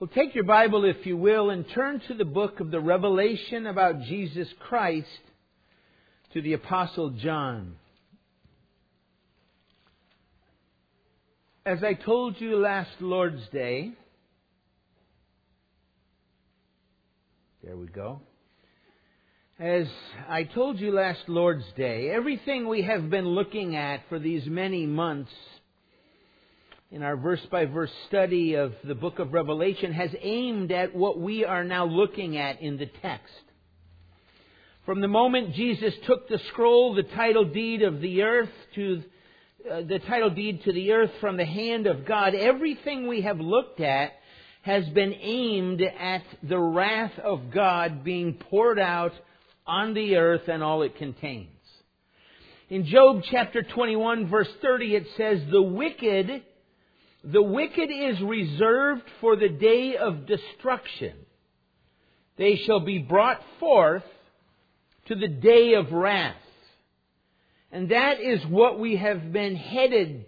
Well, take your Bible, if you will, and turn to the book of the Revelation about Jesus Christ to the Apostle John. As I told you last Lord's Day, there we go. As I told you last Lord's Day, everything we have been looking at for these many months in our verse-by-verse study of the book of Revelation has aimed at what we are now looking at in the text. From the moment Jesus took the scroll, the title deed of the earth to the title deed to the earth from the hand of God, everything we have looked at has been aimed at the wrath of God being poured out on the earth and all it contains. In Job chapter 21 verse 30 it says, The wicked is reserved for the day of destruction. They shall be brought forth to the day of wrath. And that is what we have been headed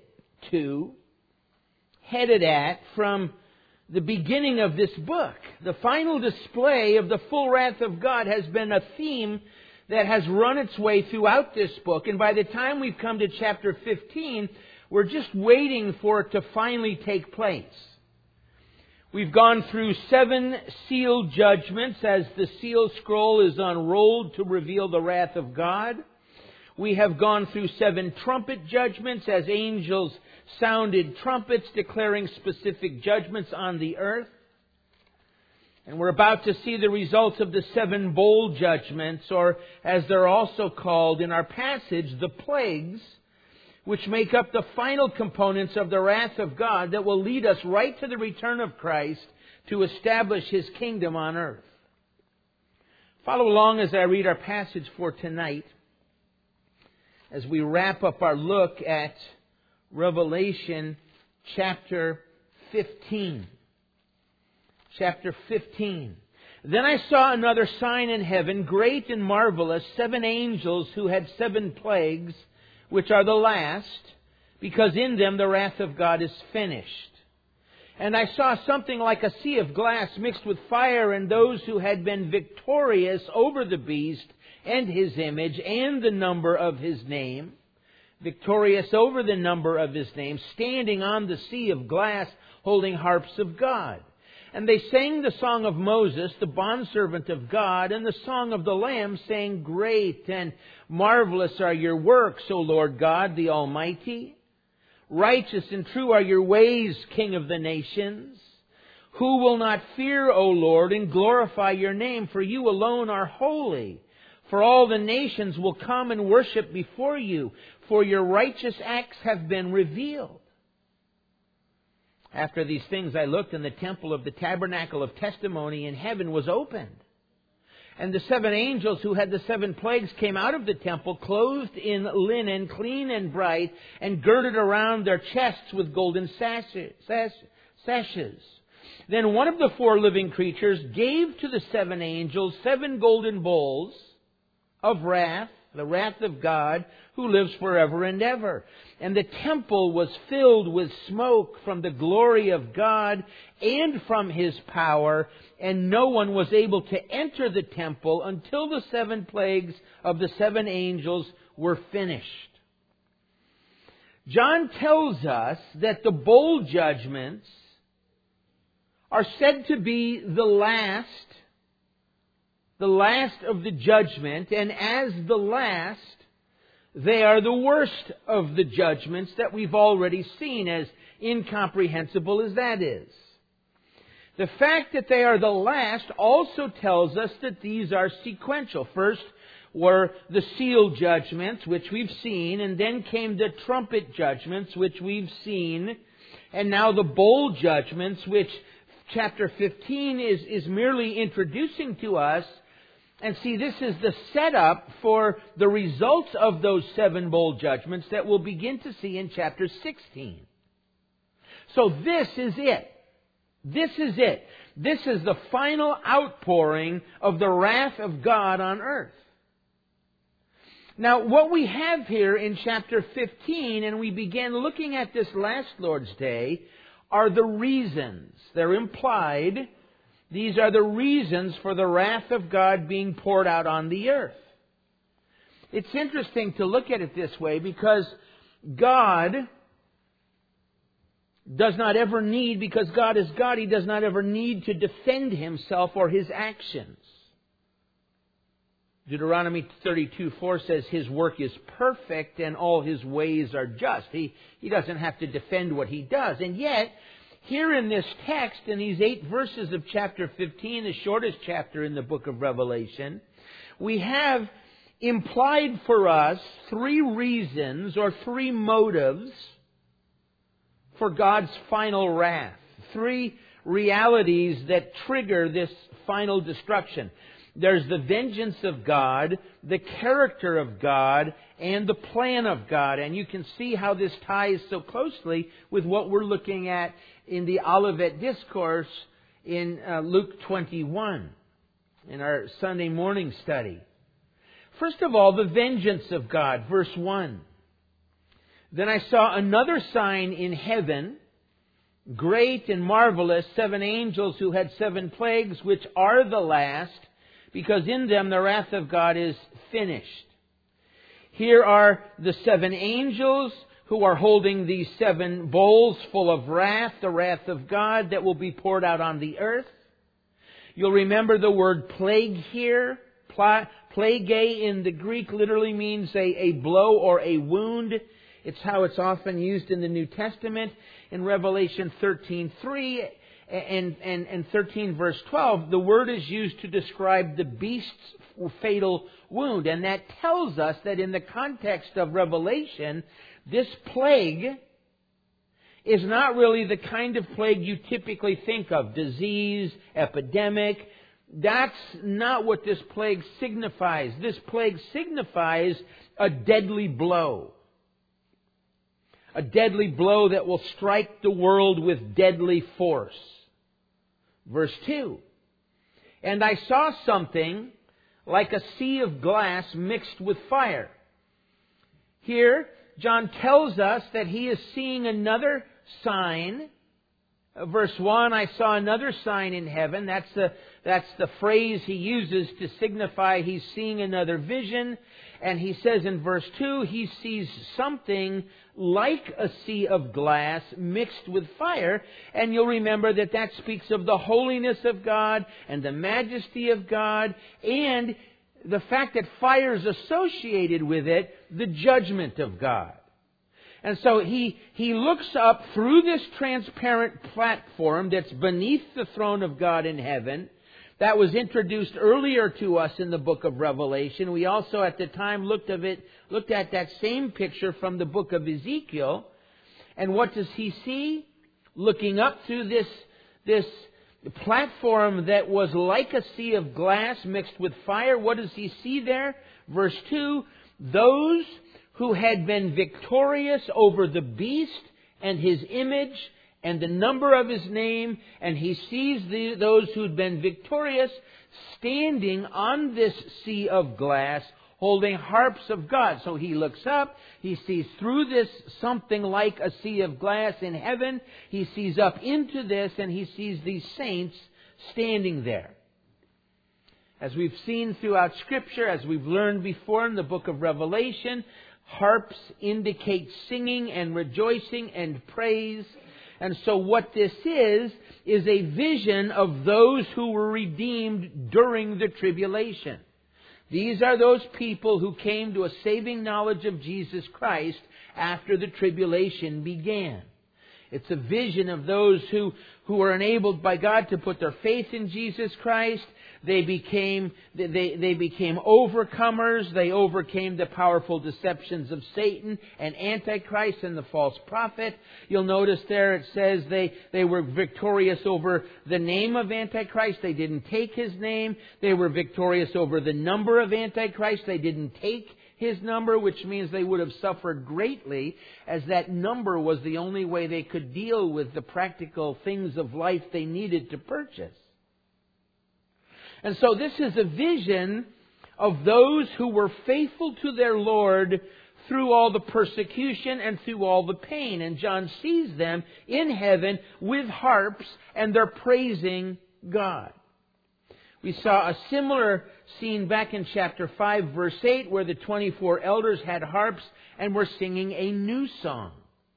at from the beginning of this book. The final display of the full wrath of God has been a theme that has run its way throughout this book. And by the time we've come to chapter 15, we're just waiting for it to finally take place. We've gone through 7 seal judgments as the seal scroll is unrolled to reveal the wrath of God. We have gone through 7 trumpet judgments as angels sounded trumpets declaring specific judgments on the earth. And we're about to see the results of the 7 bowl judgments, or as they're also called in our passage, the plagues, which make up the final components of the wrath of God that will lead us right to the return of Christ to establish His kingdom on earth. Follow along as I read our passage for tonight, as we wrap up our look at Revelation chapter 15. Chapter 15. Then I saw another sign in heaven, great and marvelous, 7 angels who had 7 plagues, which are the last, because in them the wrath of God is finished. And I saw something like a sea of glass mixed with fire, and those who had been victorious over the beast and his image and the number of his name, victorious over the number of his name, standing on the sea of glass, holding harps of God. And they sang the song of Moses, the bondservant of God, and the song of the Lamb, saying, Great and marvelous are your works, O Lord God, the Almighty. Righteous and true are your ways, King of the nations. Who will not fear, O Lord, and glorify your name? For you alone are holy. For all the nations will come and worship before you, for your righteous acts have been revealed. After these things I looked, and the temple of the tabernacle of testimony in heaven was opened. And the 7 angels who had the 7 plagues came out of the temple, clothed in linen, clean and bright, and girded around their chests with golden sashes. Then one of the 4 living creatures gave to the 7 angels 7 golden bowls of wrath, the wrath of God, who lives forever and ever. And the temple was filled with smoke from the glory of God and from His power, and no one was able to enter the temple until the 7 plagues of the 7 angels were finished. John tells us that the bowl judgments are said to be the last of the judgment, and as the last, they are the worst of the judgments that we've already seen, as incomprehensible as that is. The fact that they are the last also tells us that these are sequential. First were the seal judgments, which we've seen, and then came the trumpet judgments, which we've seen, and now the bowl judgments, which chapter 15 is merely introducing to us. And see, this is the setup for the results of those 7 bowl judgments that we'll begin to see in chapter 16. So this is it. This is it. This is the final outpouring of the wrath of God on earth. Now, what we have here in chapter 15, and we began looking at this last Lord's Day, are the reasons. They're implied. These are the reasons for the wrath of God being poured out on the earth. It's interesting to look at it this way because God does not ever need, because God is God, He does not ever need to defend Himself or His actions. Deuteronomy 32:4 says His work is perfect and all His ways are just. He doesn't have to defend what He does. And yet, here in this text, in these 8 verses of chapter 15, the shortest chapter in the book of Revelation, we have implied for us 3 reasons or 3 motives for God's final wrath. 3 realities that trigger this final destruction. There's the vengeance of God, the character of God, and the plan of God. And you can see how this ties so closely with what we're looking at in the Olivet Discourse in Luke 21, in our Sunday morning study. First of all, the vengeance of God, verse 1. Then I saw another sign in heaven, great and marvelous, 7 angels who had 7 plagues, which are the last, because in them the wrath of God is finished. Here are the 7 angels who are holding these 7 bowls full of wrath, the wrath of God that will be poured out on the earth. You'll remember the word plague here. Plague in the Greek literally means a blow or a wound. It's how it's often used in the New Testament. In Revelation 13:3 and 13 verse 12, the word is used to describe the beast's fatal wound. And that tells us that in the context of Revelation, this plague is not really the kind of plague you typically think of. Disease, epidemic. That's not what this plague signifies. This plague signifies a deadly blow. A deadly blow that will strike the world with deadly force. Verse 2. And I saw something like a sea of glass mixed with fire. Here, John tells us that he is seeing another sign. Verse 1, I saw another sign in heaven. That's the phrase he uses to signify he's seeing another vision. And he says in verse 2, he sees something like a sea of glass mixed with fire. And you'll remember that speaks of the holiness of God and the majesty of God, and the fact that fire is associated with it, the judgment of God. And so he looks up through this transparent platform that's beneath the throne of God in heaven. That was introduced earlier to us in the book of Revelation. We also at the time looked at that same picture from the book of Ezekiel. And what does he see? Looking up through this platform that was like a sea of glass mixed with fire, what does he see there? Verse 2, those who had been victorious over the beast and his image and the number of his name, and he sees those who'd been victorious standing on this sea of glass holding harps of God. So he looks up, he sees through this something like a sea of glass in heaven, he sees up into this, and he sees these saints standing there. As we've seen throughout Scripture, as we've learned before in the book of Revelation, harps indicate singing and rejoicing and praise. And so what this is a vision of those who were redeemed during the tribulation. These are those people who came to a saving knowledge of Jesus Christ after the tribulation began. It's a vision of those who were enabled by God to put their faith in Jesus Christ. They became overcomers. They overcame the powerful deceptions of Satan and Antichrist and the false prophet. You'll notice there it says they were victorious over the name of Antichrist. They didn't take his name. They were victorious over the number of Antichrist. They didn't take his number, which means they would have suffered greatly, as that number was the only way they could deal with the practical things of life they needed to purchase. And so this is a vision of those who were faithful to their Lord through all the persecution and through all the pain. And John sees them in heaven with harps, and they're praising God. We saw a similar scene back in chapter 5, verse 8, where the 24 elders had harps and were singing a new song.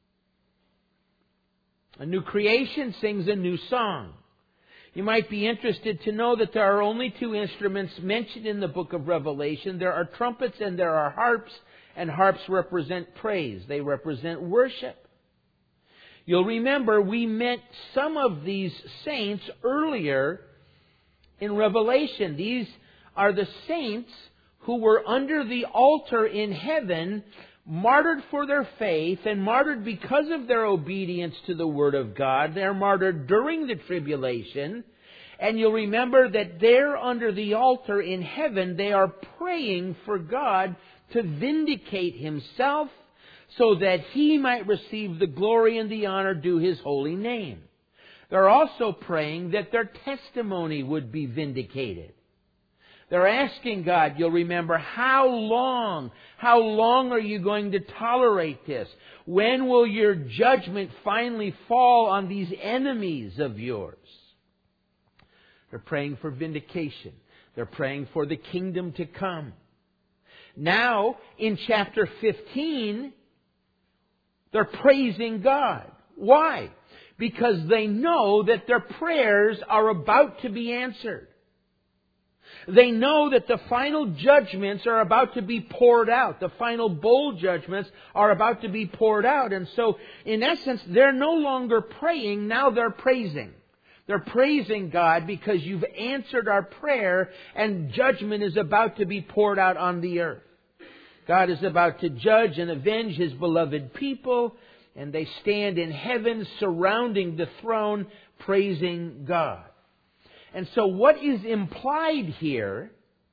A new creation sings a new song. You might be interested to know that there are only two instruments mentioned in the book of Revelation. There are trumpets and there are harps, and harps represent praise. They represent worship. You'll remember we met some of these saints earlier in Revelation. These are the saints who were under the altar in heaven, martyred for their faith and martyred because of their obedience to the Word of God. They're martyred during the tribulation. And you'll remember that there under the altar in heaven, they are praying for God to vindicate Himself so that He might receive the glory and the honor due His holy name. They're also praying that their testimony would be vindicated. They're asking God, you'll remember, how long are you going to tolerate this? When will your judgment finally fall on these enemies of yours? They're praying for vindication. They're praying for the kingdom to come. Now, in chapter 15, they're praising God. Why? Because they know that their prayers are about to be answered. They know that the final judgments are about to be poured out. The final bowl judgments are about to be poured out. And so, in essence, they're no longer praying, now they're praising. They're praising God because you've answered our prayer and judgment is about to be poured out on the earth. God is about to judge and avenge His beloved people, and they stand in heaven surrounding the throne praising God. And so what is implied here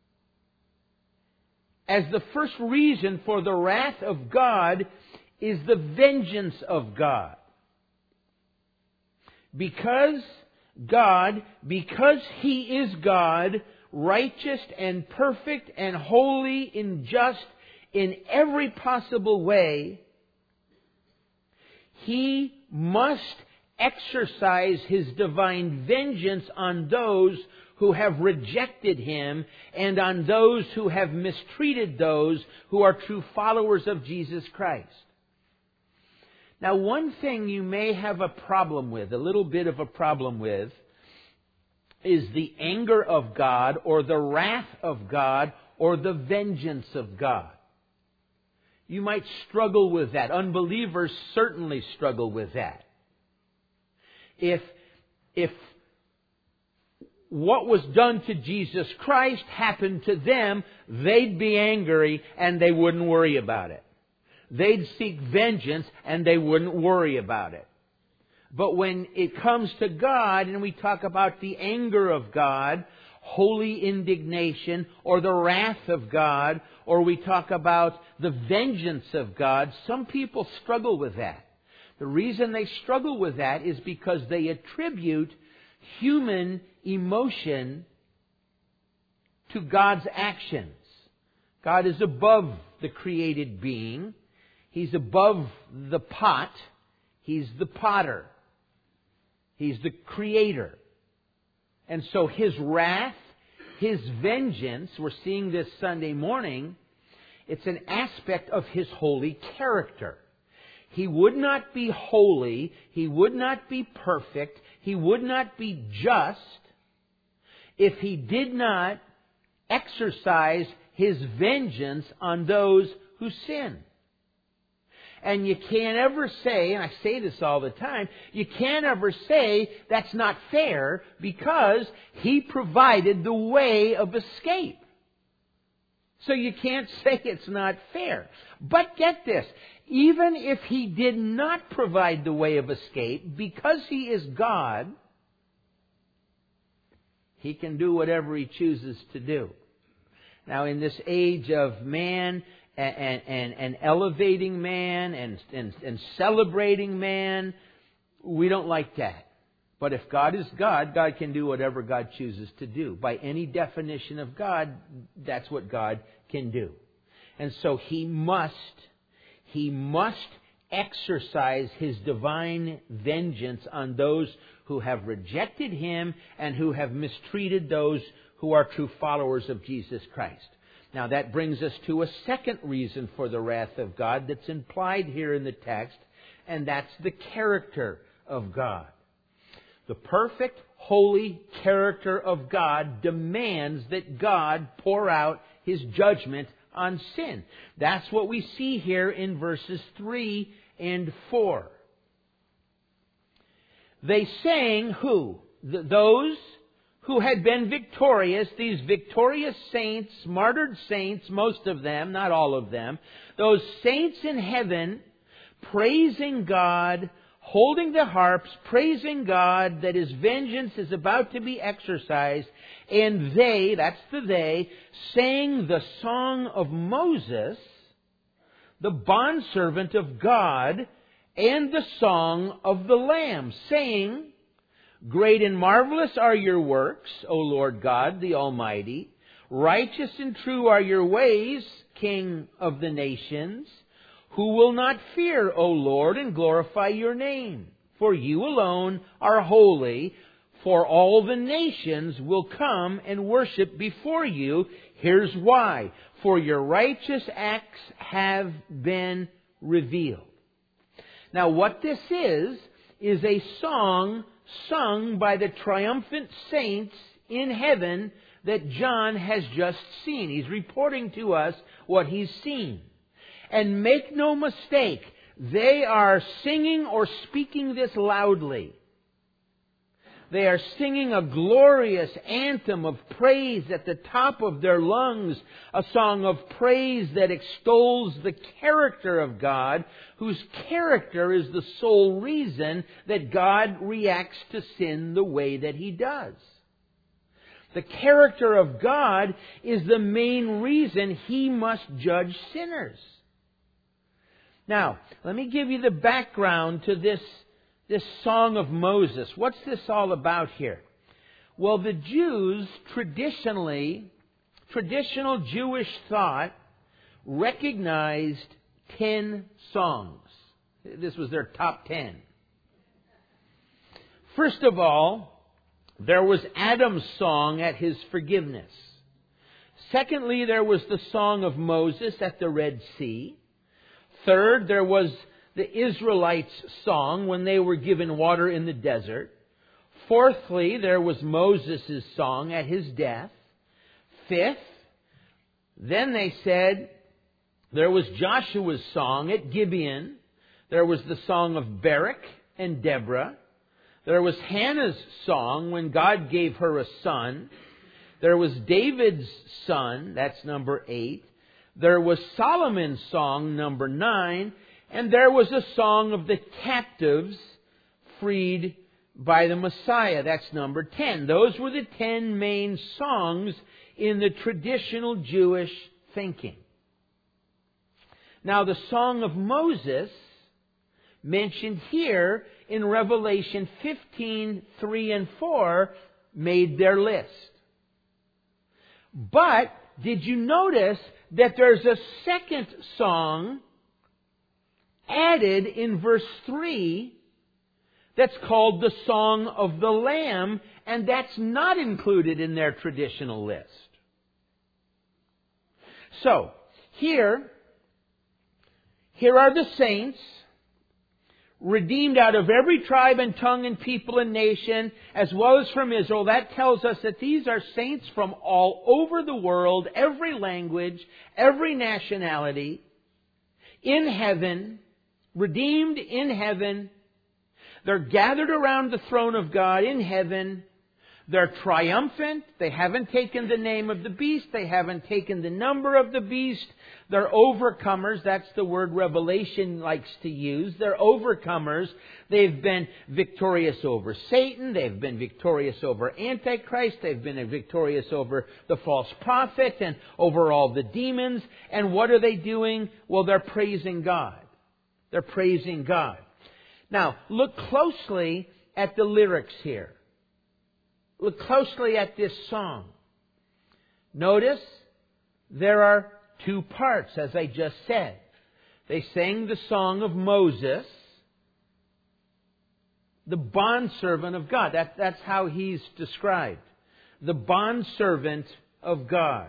as the first reason for the wrath of God is the vengeance of God. Because He is God, righteous and perfect and holy and just in every possible way, He must exercise His divine vengeance on those who have rejected Him and on those who have mistreated those who are true followers of Jesus Christ. Now, one thing you may have a problem with, a little bit of a problem with, is the anger of God or the wrath of God or the vengeance of God. You might struggle with that. Unbelievers certainly struggle with that. If what was done to Jesus Christ happened to them, they'd be angry and they wouldn't worry about it. They'd seek vengeance and they wouldn't worry about it. But when it comes to God and we talk about the anger of God, holy indignation, or the wrath of God, or we talk about the vengeance of God, some people struggle with that. The reason they struggle with that is because they attribute human emotion to God's actions. God is above the created being. He's above the pot. He's the potter. He's the creator. And so His wrath, His vengeance, we're seeing this Sunday morning, it's an aspect of His holy character. He would not be holy, He would not be perfect, He would not be just if He did not exercise His vengeance on those who sin. And you can't ever say, and I say this all the time, you can't ever say that's not fair because He provided the way of escape. So you can't say it's not fair. But get this, even if He did not provide the way of escape, because He is God, He can do whatever He chooses to do. Now, in this age of man and elevating man and celebrating man, we don't like that. But if God is God, God can do whatever God chooses to do. By any definition of God, that's what God can do. And so He must He must exercise His divine vengeance on those who have rejected Him and who have mistreated those who are true followers of Jesus Christ. Now that brings us to a second reason for the wrath of God that's implied here in the text, and that's the character of God. The perfect, holy character of God demands that God pour out His judgment on sin. That's what we see here in verses 3 and 4. They sang who? Those who had been victorious, these victorious saints, martyred saints, most of them, not all of them, those saints in heaven praising God, holding the harps, praising God that His vengeance is about to be exercised. And they, that's the they, sang the song of Moses, the bondservant of God, and the song of the Lamb, saying, Great and marvelous are your works, O Lord God, the Almighty. Righteous and true are your ways, King of the nations. Who will not fear, O Lord, and glorify your name? For you alone are holy, for all the nations will come and worship before you. Here's why. For your righteous acts have been revealed. Now what this is a song sung by the triumphant saints in heaven that John has just seen. He's reporting to us what he's seen. And make no mistake, they are singing or speaking this loudly. They are singing a glorious anthem of praise at the top of their lungs, a song of praise that extols the character of God, whose character is the sole reason that God reacts to sin the way that He does. The character of God is the main reason He must judge sinners. Now, let me give you the background to this song of Moses. What's this all about here? Well, the Jews traditional Jewish thought recognized 10 songs. This was their top 10. First of all, there was Adam's song at his forgiveness. Secondly, there was the song of Moses at the Red Sea. Third, there was the Israelites' song when they were given water in the desert. Fourthly, there was Moses' song at his death. Fifth, then they said there was Joshua's song at Gibeon. There was the song of Barak and Deborah. There was Hannah's song when God gave her a son. There was David's son, that's number 8. There was Solomon's song, number 9. And there was a song of the captives freed by the Messiah. That's number 10. Those were the 10 main songs in the traditional Jewish thinking. Now, the Song of Moses, mentioned here in Revelation 15, 3 and 4, made their list. But, did you notice that there's a second song added in verse 3 that's called the Song of the Lamb, and that's not included in their traditional list. So, here are the saints, redeemed out of every tribe and tongue and people and nation, as well as from Israel. That tells us that these are saints from all over the world, every language, every nationality, in heaven, redeemed in heaven. They're gathered around the throne of God in heaven. They're triumphant. They haven't taken the name of the beast. They haven't taken the number of the beast. They're overcomers. That's the word Revelation likes to use. They're overcomers. They've been victorious over Satan. They've been victorious over Antichrist. They've been victorious over the false prophet and over all the demons. And what are they doing? Well, they're praising God. They're praising God. Now, look closely at the lyrics here. Look closely at this song. Notice there are two parts, as I just said. They sang the song of Moses, the bondservant of God. That's how he's described. The bondservant of God.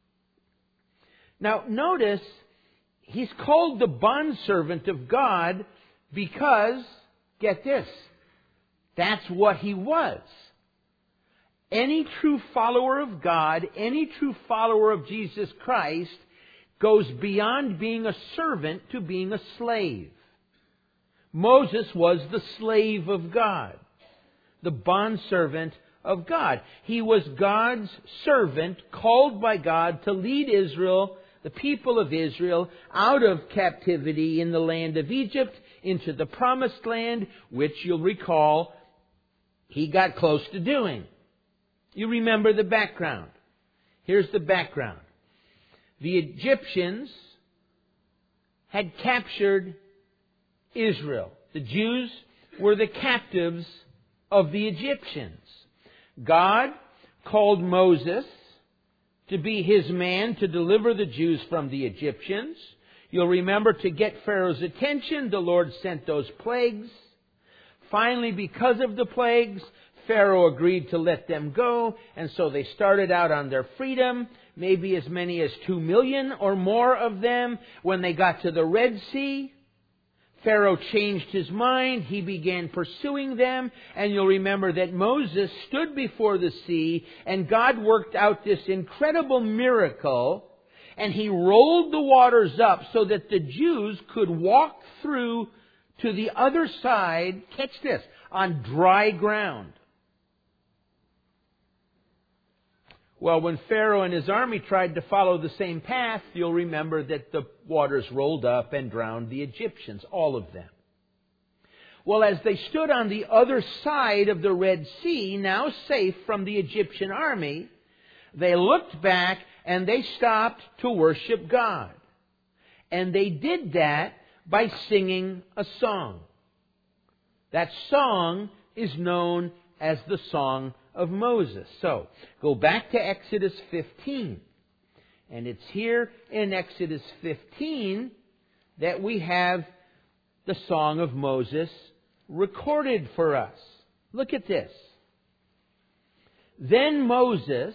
Now, notice, he's called the bondservant of God because, get this, that's what he was. Any true follower of God, any true follower of Jesus Christ, goes beyond being a servant to being a slave. Moses was the slave of God, the bondservant of God. He was God's servant, called by God to lead Israel, the people of Israel, out of captivity in the land of Egypt into the promised land, which you'll recall he got close to doing. You remember the background. Here's the background. The Egyptians had captured Israel. The Jews were the captives of the Egyptians. God called Moses to be his man to deliver the Jews from the Egyptians. You'll remember, to get Pharaoh's attention, the Lord sent those plagues. Finally, because of the plagues, Pharaoh agreed to let them go, and so they started out on their freedom, maybe as many as 2 million or more of them. When they got to the Red Sea, Pharaoh changed his mind. He began pursuing them, and you'll remember that Moses stood before the sea, and God worked out this incredible miracle, and he rolled the waters up so that the Jews could walk through to the other side, catch this, on dry ground. Well, when Pharaoh and his army tried to follow the same path, you'll remember that the waters rolled up and drowned the Egyptians, all of them. Well, as they stood on the other side of the Red Sea, now safe from the Egyptian army, they looked back and they stopped to worship God. And they did that by singing a song. That song is known as the Song of Moses. So, go back to Exodus 15. And it's here in Exodus 15 that we have the Song of Moses recorded for us. Look at this. Then Moses,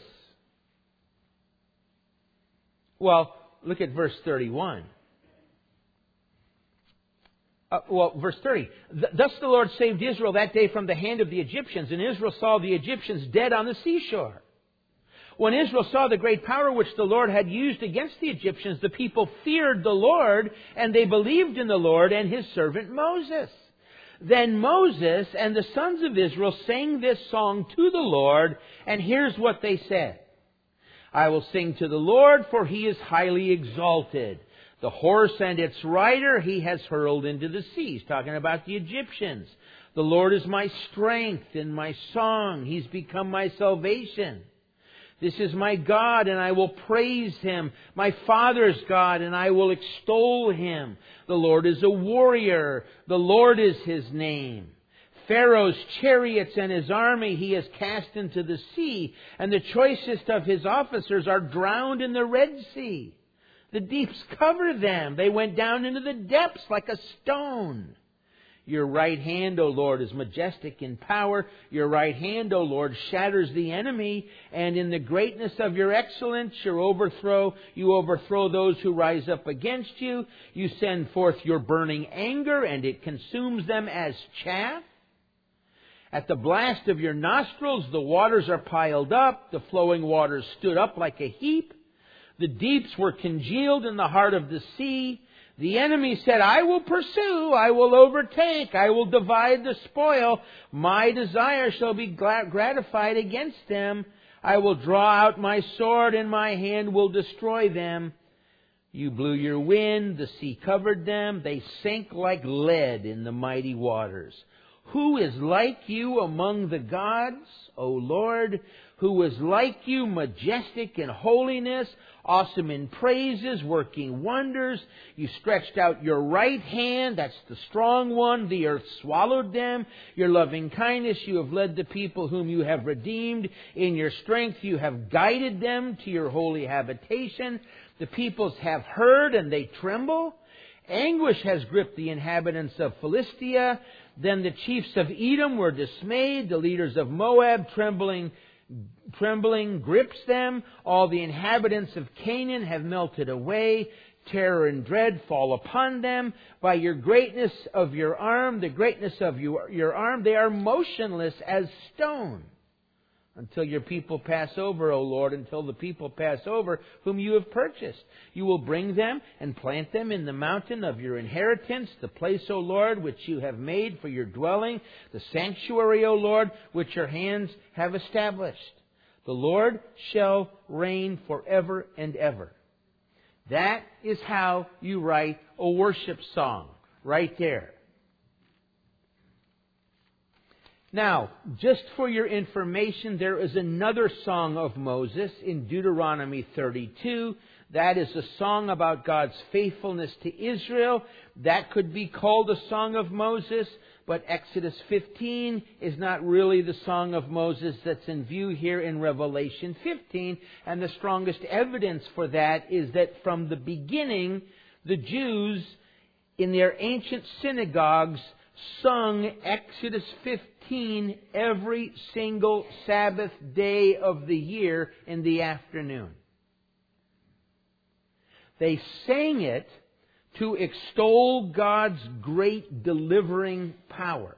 well, look at verse 31. Verse 30. Thus the Lord saved Israel that day from the hand of the Egyptians, and Israel saw the Egyptians dead on the seashore. When Israel saw the great power which the Lord had used against the Egyptians, the people feared the Lord, and they believed in the Lord and his servant Moses. Then Moses and the sons of Israel sang this song to the Lord, and here's what they said. I will sing to the Lord, for he is highly exalted. The horse and its rider he has hurled into the sea. He's talking about the Egyptians. The Lord is my strength and my song. He's become my salvation. This is my God, and I will praise him. My Father's God, and I will extol him. The Lord is a warrior. The Lord is his name. Pharaoh's chariots and his army he has cast into the sea, and the choicest of his officers are drowned in the Red Sea. The deeps cover them. They went down into the depths like a stone. Your right hand, O Lord, is majestic in power. Your right hand, O Lord, shatters the enemy. And in the greatness of your excellence, you overthrow those who rise up against you. You send forth your burning anger, and it consumes them as chaff. At the blast of your nostrils, the waters are piled up. The flowing waters stood up like a heap. The deeps were congealed in the heart of the sea. The enemy said, I will pursue, I will overtake, I will divide the spoil. My desire shall be gratified against them. I will draw out my sword, and my hand will destroy them. You blew your wind, the sea covered them. They sank like lead in the mighty waters. Who is like you among the gods, O Lord? Who is like you, majestic in holiness, awesome in praises, working wonders? You stretched out your right hand, that's the strong one. The earth swallowed them. Your loving kindness, you have led the people whom you have redeemed. In your strength, you have guided them to your holy habitation. The peoples have heard and they tremble. Anguish has gripped the inhabitants of Philistia. Then the chiefs of Edom were dismayed. The leaders of Moab, trembling grips them. All the inhabitants of Canaan have melted away. Terror and dread fall upon them. By your greatness of your arm, the greatness of your arm, they are motionless as stone. Until your people pass over, O Lord, until the people pass over whom you have purchased. You will bring them and plant them in the mountain of your inheritance, the place, O Lord, which you have made for your dwelling, the sanctuary, O Lord, which your hands have established. The Lord shall reign forever and ever. That is how you write a worship song, right there. Now, just for your information, there is another song of Moses in Deuteronomy 32. That is a song about God's faithfulness to Israel. That could be called a song of Moses, but Exodus 15 is not really the song of Moses that's in view here in Revelation 15. And the strongest evidence for that is that from the beginning, the Jews in their ancient synagogues sung Exodus 15 every single Sabbath day of the year in the afternoon. They sang it to extol God's great delivering power.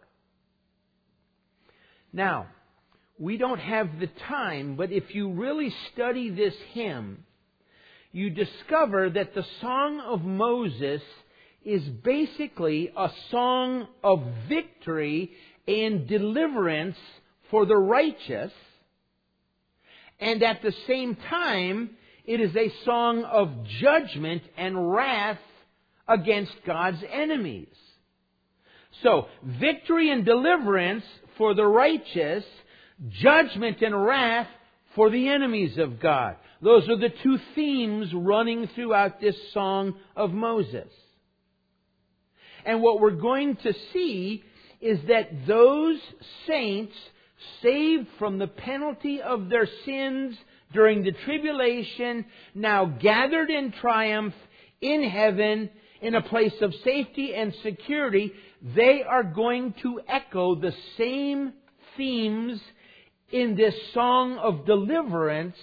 Now, we don't have the time, but if you really study this hymn, you discover that the Song of Moses is basically a song of victory and deliverance for the righteous. And at the same time, it is a song of judgment and wrath against God's enemies. So, victory and deliverance for the righteous, judgment and wrath for the enemies of God. Those are the two themes running throughout this Song of Moses. And what we're going to see is that those saints saved from the penalty of their sins during the tribulation, now gathered in triumph in heaven, in a place of safety and security, they are going to echo the same themes in this song of deliverance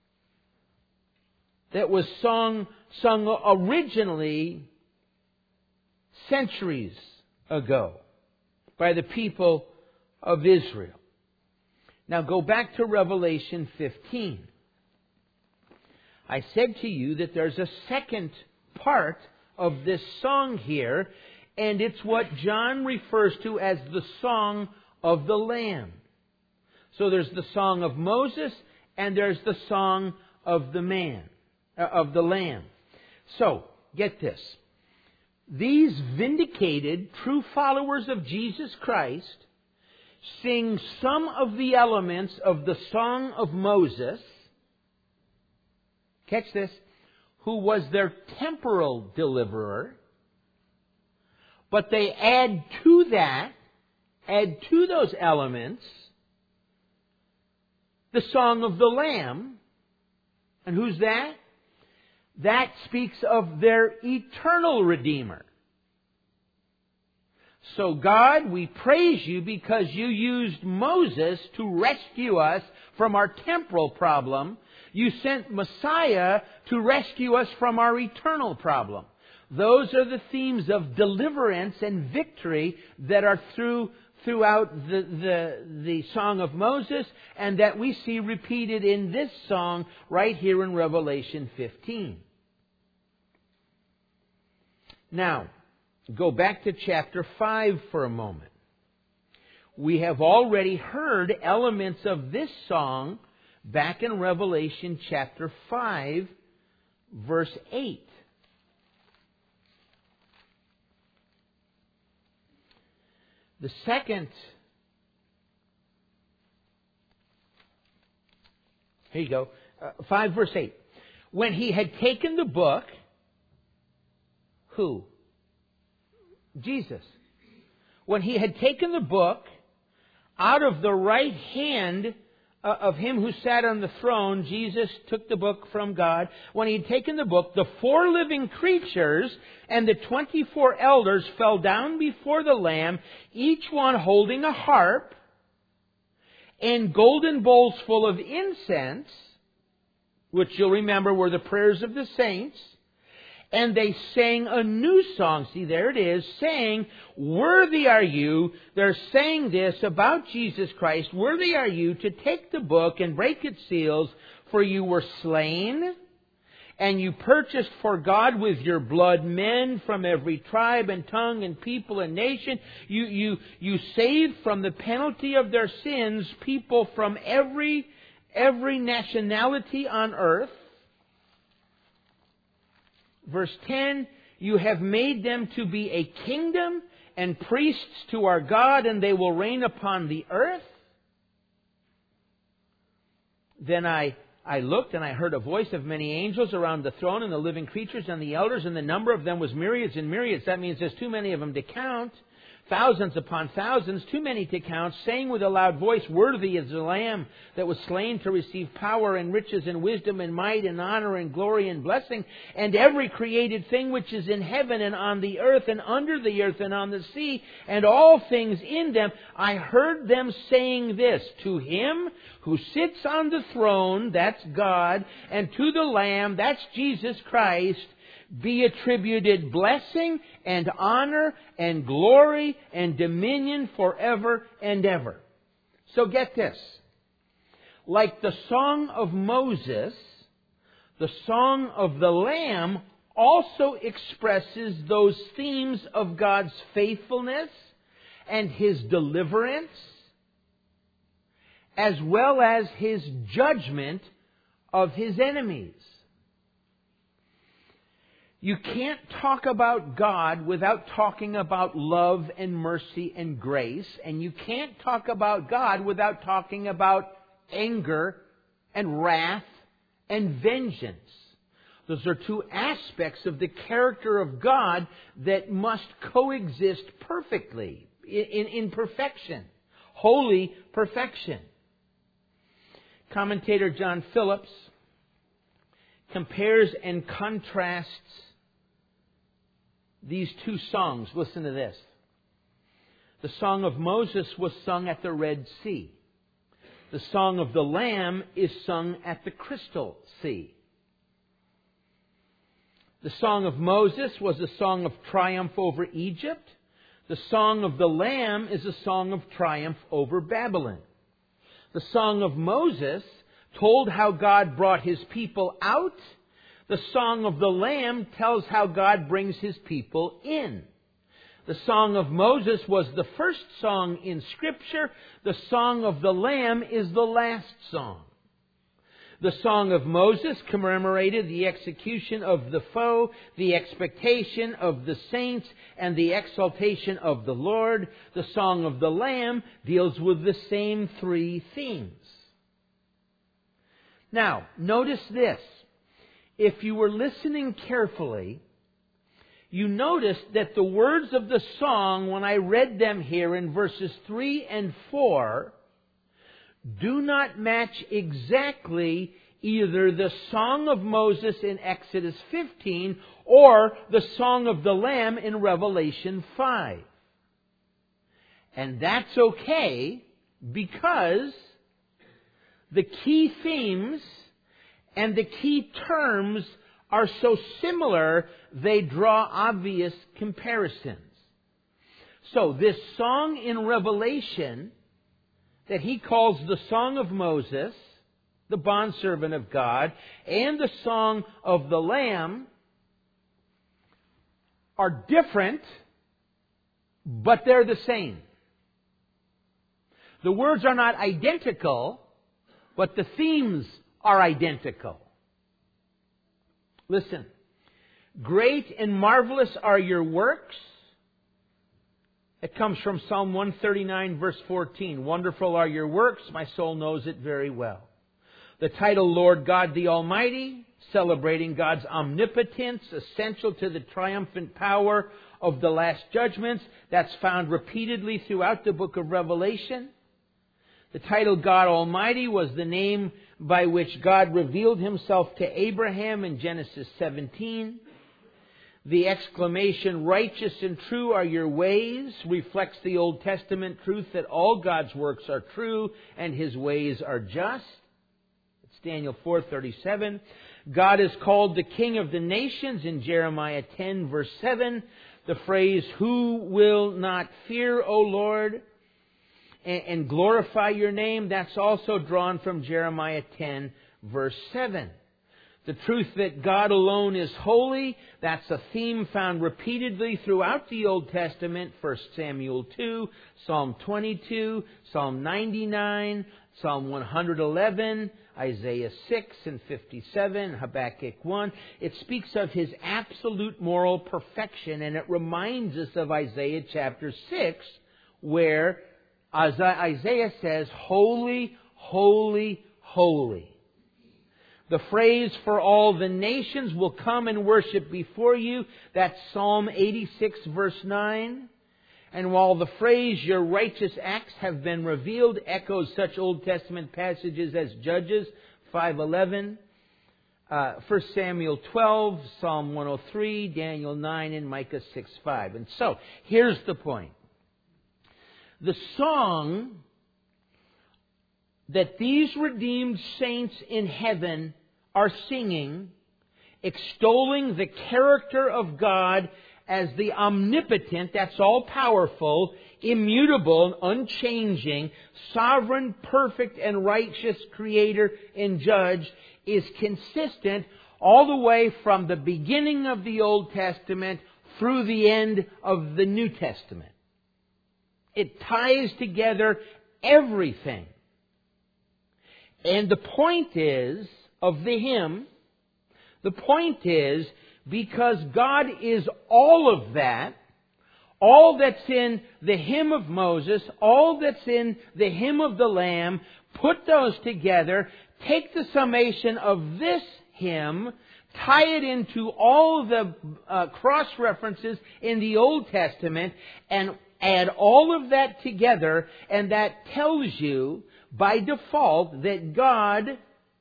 that was sung originally centuries ago by the people of Israel. Now go back to Revelation 15. I said to you that there's a second part of this song here, and it's what John refers to as the Song of the Lamb. So there's the Song of Moses, and there's the Song of the Lamb. So, get this. These vindicated true followers of Jesus Christ sing some of the elements of the Song of Moses, catch this, who was their temporal deliverer, but they add to those elements, the Song of the Lamb. And who's that? That speaks of their eternal Redeemer. So God, we praise you because you used Moses to rescue us from our temporal problem. You sent Messiah to rescue us from our eternal problem. Those are the themes of deliverance and victory that are throughout the Song of Moses, and that we see repeated in this song right here in Revelation 15. Now, go back to chapter 5 for a moment. We have already heard elements of this song back in Revelation chapter 5, verse 8. The second, here you go, 5 verse 8. When he had taken the book, who? Jesus. When he had taken the book out of the right hand of Him who sat on the throne, Jesus took the book from God. When He had taken the book, the 4 living creatures and the 24 elders fell down before the Lamb, each one holding a harp and golden bowls full of incense, which you'll remember were the prayers of the saints. And they sang a new song. See, there it is, saying, "Worthy are you." They're saying this about Jesus Christ. "Worthy are you to take the book and break its seals, for you were slain, and you purchased for God with your blood men from every tribe and tongue and people and nation. You saved from the penalty of their sins people from every nationality on earth." Verse 10, "You have made them to be a kingdom and priests to our God, and they will reign upon the earth." Then I looked, and I heard a voice of many angels around the throne and the living creatures and the elders, and the number of them was myriads and myriads. That means there's too many of them to count. Thousands upon thousands, too many to count, saying with a loud voice, "Worthy is the Lamb that was slain to receive power and riches and wisdom and might and honor and glory and blessing, and every created thing which is in heaven and on the earth and under the earth and on the sea, and all things in them." I heard them saying this, "To Him who sits on the throne," that's God, "and to the Lamb," that's Jesus Christ, "be attributed blessing and honor and glory and dominion forever and ever." So get this. Like the song of Moses, the song of the Lamb also expresses those themes of God's faithfulness and His deliverance, as well as His judgment of His enemies. You can't talk about God without talking about love and mercy and grace. And you can't talk about God without talking about anger and wrath and vengeance. Those are two aspects of the character of God that must coexist perfectly, in perfection, holy perfection. Commentator John Phillips compares and contrasts these two songs. Listen to this. The song of Moses was sung at the Red Sea. The song of the Lamb is sung at the Crystal Sea. The song of Moses was a song of triumph over Egypt. The song of the Lamb is a song of triumph over Babylon. The song of Moses told how God brought His people out. The song of the Lamb tells how God brings His people in. The song of Moses was the first song in Scripture. The song of the Lamb is the last song. The song of Moses commemorated the execution of the foe, the expectation of the saints, and the exaltation of the Lord. The song of the Lamb deals with the same three themes. Now, notice this. If you were listening carefully, you noticed that the words of the song, when I read them here in verses 3 and 4, do not match exactly either the song of Moses in Exodus 15 or the song of the Lamb in Revelation 5. And that's okay, because the key themes and the key terms are so similar, they draw obvious comparisons. So this song in Revelation that he calls the Song of Moses, the bondservant of God, and the Song of the Lamb are different, but they're the same. The words are not identical, but the themes are identical. Listen. Great and marvelous are your works. It comes from Psalm 139, verse 14. Wonderful are your works. My soul knows it very well. The title Lord God the Almighty, celebrating God's omnipotence, essential to the triumphant power of the last judgments. That's found repeatedly throughout the book of Revelation. The title God Almighty was the name by which God revealed Himself to Abraham in Genesis 17. The exclamation, righteous and true are your ways, reflects the Old Testament truth that all God's works are true and His ways are just. It's Daniel 4:37. God is called the King of the nations in Jeremiah 10 verse 7. The phrase, who will not fear, O Lord, and glorify your name, that's also drawn from Jeremiah 10 verse 7. The truth that God alone is holy, that's a theme found repeatedly throughout the Old Testament. 1 Samuel 2, Psalm 22, Psalm 99, Psalm 111, Isaiah 6 and 57, Habakkuk 1. It speaks of His absolute moral perfection, and it reminds us of Isaiah chapter 6, where Isaiah says, holy, holy, holy. The phrase, for all the nations will come and worship before you, that's Psalm 86 verse 9. And while the phrase, your righteous acts have been revealed, echoes such Old Testament passages as Judges 5:11, 1 Samuel 12, Psalm 103, Daniel 9, and Micah 6:5. And so, here's the point. The song that these redeemed saints in heaven are singing, extolling the character of God as the omnipotent, that's all-powerful, immutable, unchanging, sovereign, perfect, and righteous Creator and Judge, is consistent all the way from the beginning of the Old Testament through the end of the New Testament. It ties together everything. And the point is, of the hymn, the point is, because God is all of that, all that's in the hymn of Moses, all that's in the hymn of the Lamb, put those together, take the summation of this hymn, tie it into all of the cross-references in the Old Testament, and add all of that together, and that tells you, by default, that God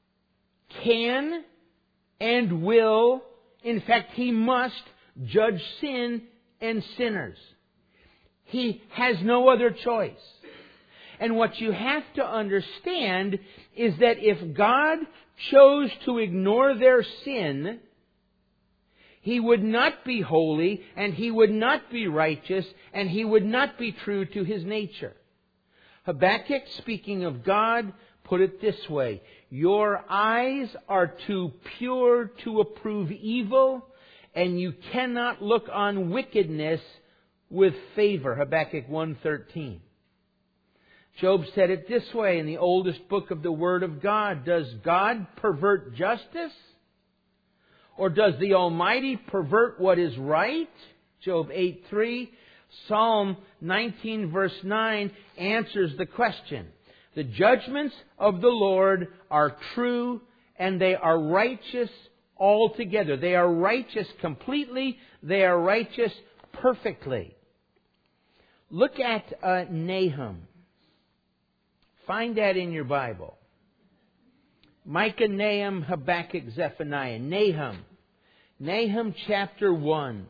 can and will, in fact, He must judge sin and sinners. He has no other choice. And what you have to understand is that if God chose to ignore their sin, He would not be holy, and He would not be righteous, and He would not be true to His nature. Habakkuk, speaking of God, put it this way: your eyes are too pure to approve evil, and you cannot look on wickedness with favor. Habakkuk 1:13. Job said it this way in the oldest book of the Word of God: does God pervert justice? Or does the Almighty pervert what is right? Job 8:3. Psalm 19 verse 9 answers the question. The judgments of the Lord are true and they are righteous altogether. They are righteous completely. They are righteous perfectly. Look at Nahum. Find that in your Bible. Micah, Nahum, Habakkuk, Zephaniah. Nahum. Nahum chapter 1.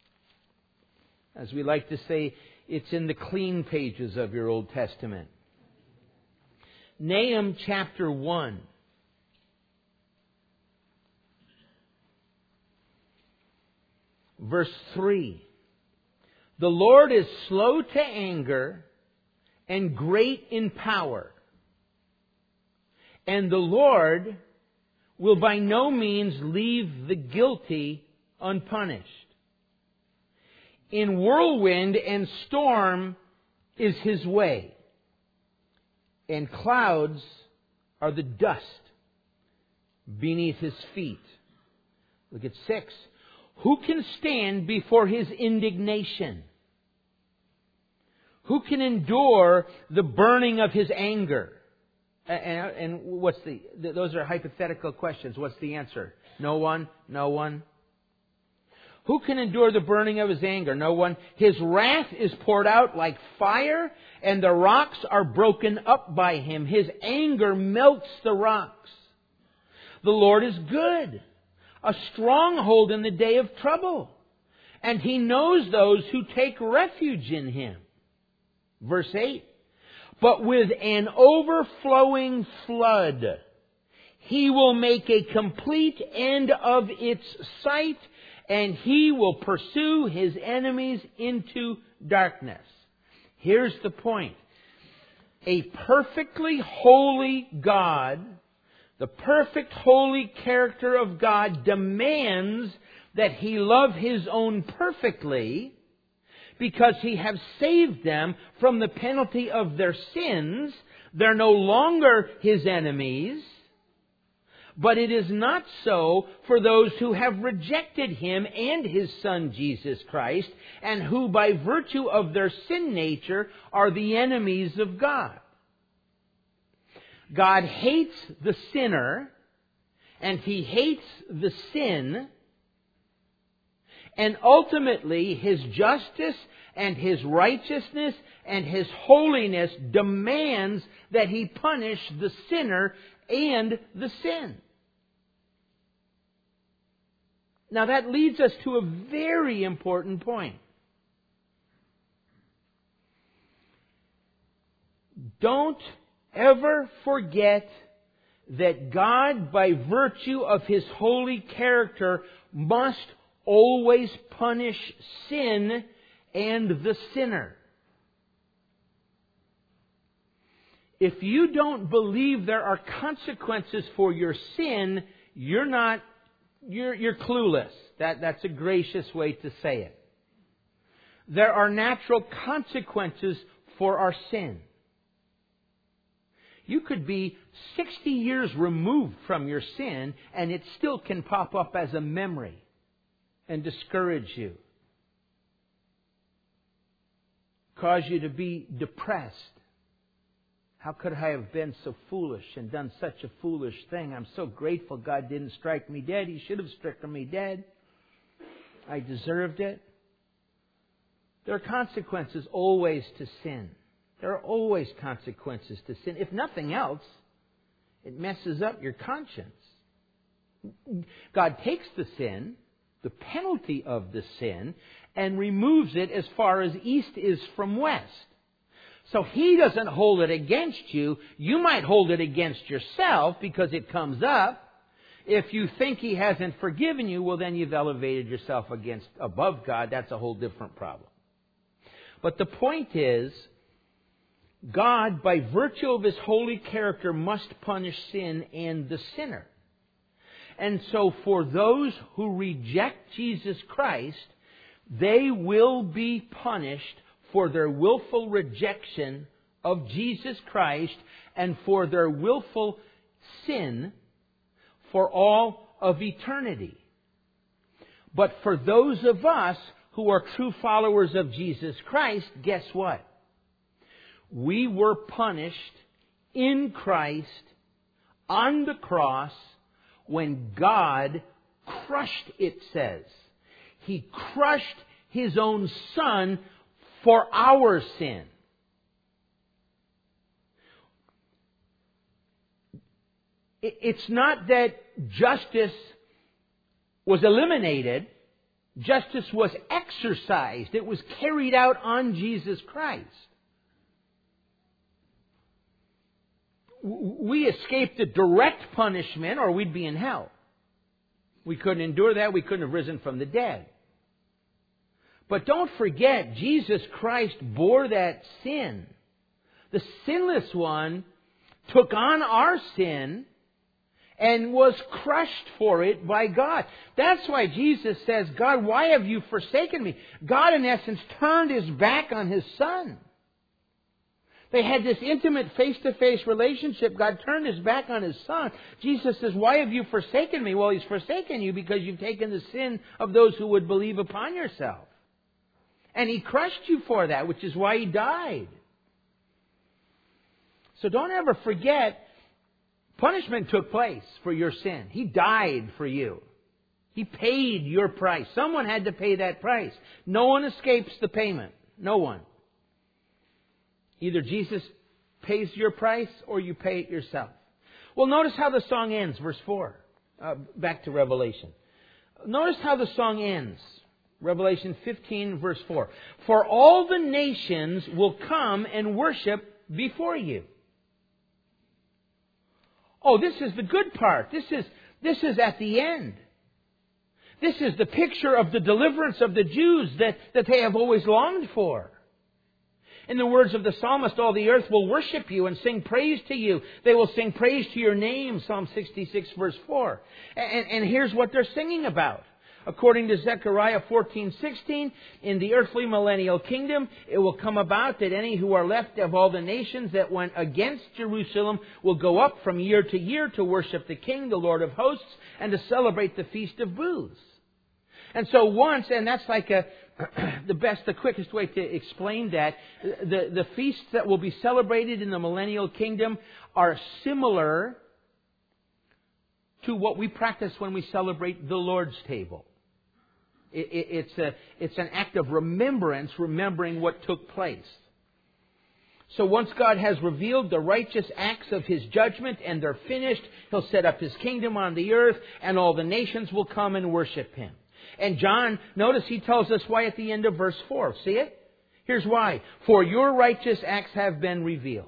As we like to say, it's in the clean pages of your Old Testament. Nahum chapter 1. Verse 3. The Lord is slow to anger and great in power. And the Lord will by no means leave the guilty unpunished. In whirlwind and storm is His way, and clouds are the dust beneath His feet. Look at 6. Who can stand before His indignation? Who can endure the burning of His anger? And what's those are hypothetical questions. What's the answer? No one. No one. Who can endure the burning of His anger? No one. His wrath is poured out like fire, and the rocks are broken up by Him. His anger melts the rocks. The Lord is good, a stronghold in the day of trouble, and He knows those who take refuge in Him. Verse 8. But with an overflowing flood, He will make a complete end of its sight, and He will pursue His enemies into darkness. Here's the point. A perfectly holy God, the perfect holy character of God, demands that He love His own perfectly, because He has saved them from the penalty of their sins. They're no longer His enemies. But it is not so for those who have rejected Him and His Son Jesus Christ, and who by virtue of their sin nature are the enemies of God. God hates the sinner, and He hates the sin, and ultimately His justice and His righteousness and His holiness demands that He punish the sinner and the sin. Now that leads us to a very important point. Don't ever forget that God, by virtue of His holy character, must always punish sin and the sinner. If you don't believe there are consequences for your sin, you're clueless. That's a gracious way to say it. There are natural consequences for our sin. You could be 60 years removed from your sin, and it still can pop up as a memory and discourage you. Cause you to be depressed. How could I have been so foolish and done such a foolish thing? I'm so grateful God didn't strike me dead. He should have stricken me dead. I deserved it. There are consequences always to sin. There are always consequences to sin. If nothing else, it messes up your conscience. God takes the sin, the penalty of the sin, and removes it as far as east is from west. So He doesn't hold it against you. You might hold it against yourself because it comes up. If you think He hasn't forgiven you, well, then you've elevated yourself above God. That's a whole different problem. But the point is, God, by virtue of His holy character, must punish sin and the sinner. And so for those who reject Jesus Christ, they will be punished for their willful rejection of Jesus Christ and for their willful sin for all of eternity. But for those of us who are true followers of Jesus Christ, guess what? We were punished in Christ on the cross when God crushed, it says. He crushed His own Son for our sin. It's not that justice was eliminated. Justice was exercised. It was carried out on Jesus Christ. We escaped the direct punishment, or we'd be in hell. We couldn't endure that. We couldn't have risen from the dead. But don't forget, Jesus Christ bore that sin. The sinless one took on our sin and was crushed for it by God. That's why Jesus says, God, why have you forsaken me? God, in essence, turned His back on His Son. They had this intimate face-to-face relationship. God turned His back on His Son. Jesus says, why have you forsaken me? Well, He's forsaken you because you've taken the sin of those who would believe upon yourself. And He crushed you for that, which is why He died. So don't ever forget, punishment took place for your sin. He died for you. He paid your price. Someone had to pay that price. No one escapes the payment. No one. Either Jesus pays your price or you pay it yourself. Well, notice how the song ends, verse 4. Back to Revelation. Notice how the song ends. Revelation 15, verse 4. For all the nations will come and worship before you. Oh, this is the good part. This is at the end. This is the picture of the deliverance of the Jews that they have always longed for. In the words of the psalmist, all the earth will worship you and sing praise to you. They will sing praise to your name, Psalm 66, verse 4. And here's what they're singing about. According to Zechariah 14:16, in the earthly millennial kingdom, it will come about that any who are left of all the nations that went against Jerusalem will go up from year to year to worship the King, the Lord of hosts, and to celebrate the Feast of Booths. And so once, and that's like the quickest way to explain that, the feasts that will be celebrated in the millennial kingdom are similar to what we practice when we celebrate the Lord's table. It's an act of remembering what took place. So once God has revealed the righteous acts of His judgment and they're finished, He'll set up His kingdom on the earth and all the nations will come and worship Him. And John, notice he tells us why at the end of verse 4. See it? Here's why. For your righteous acts have been revealed.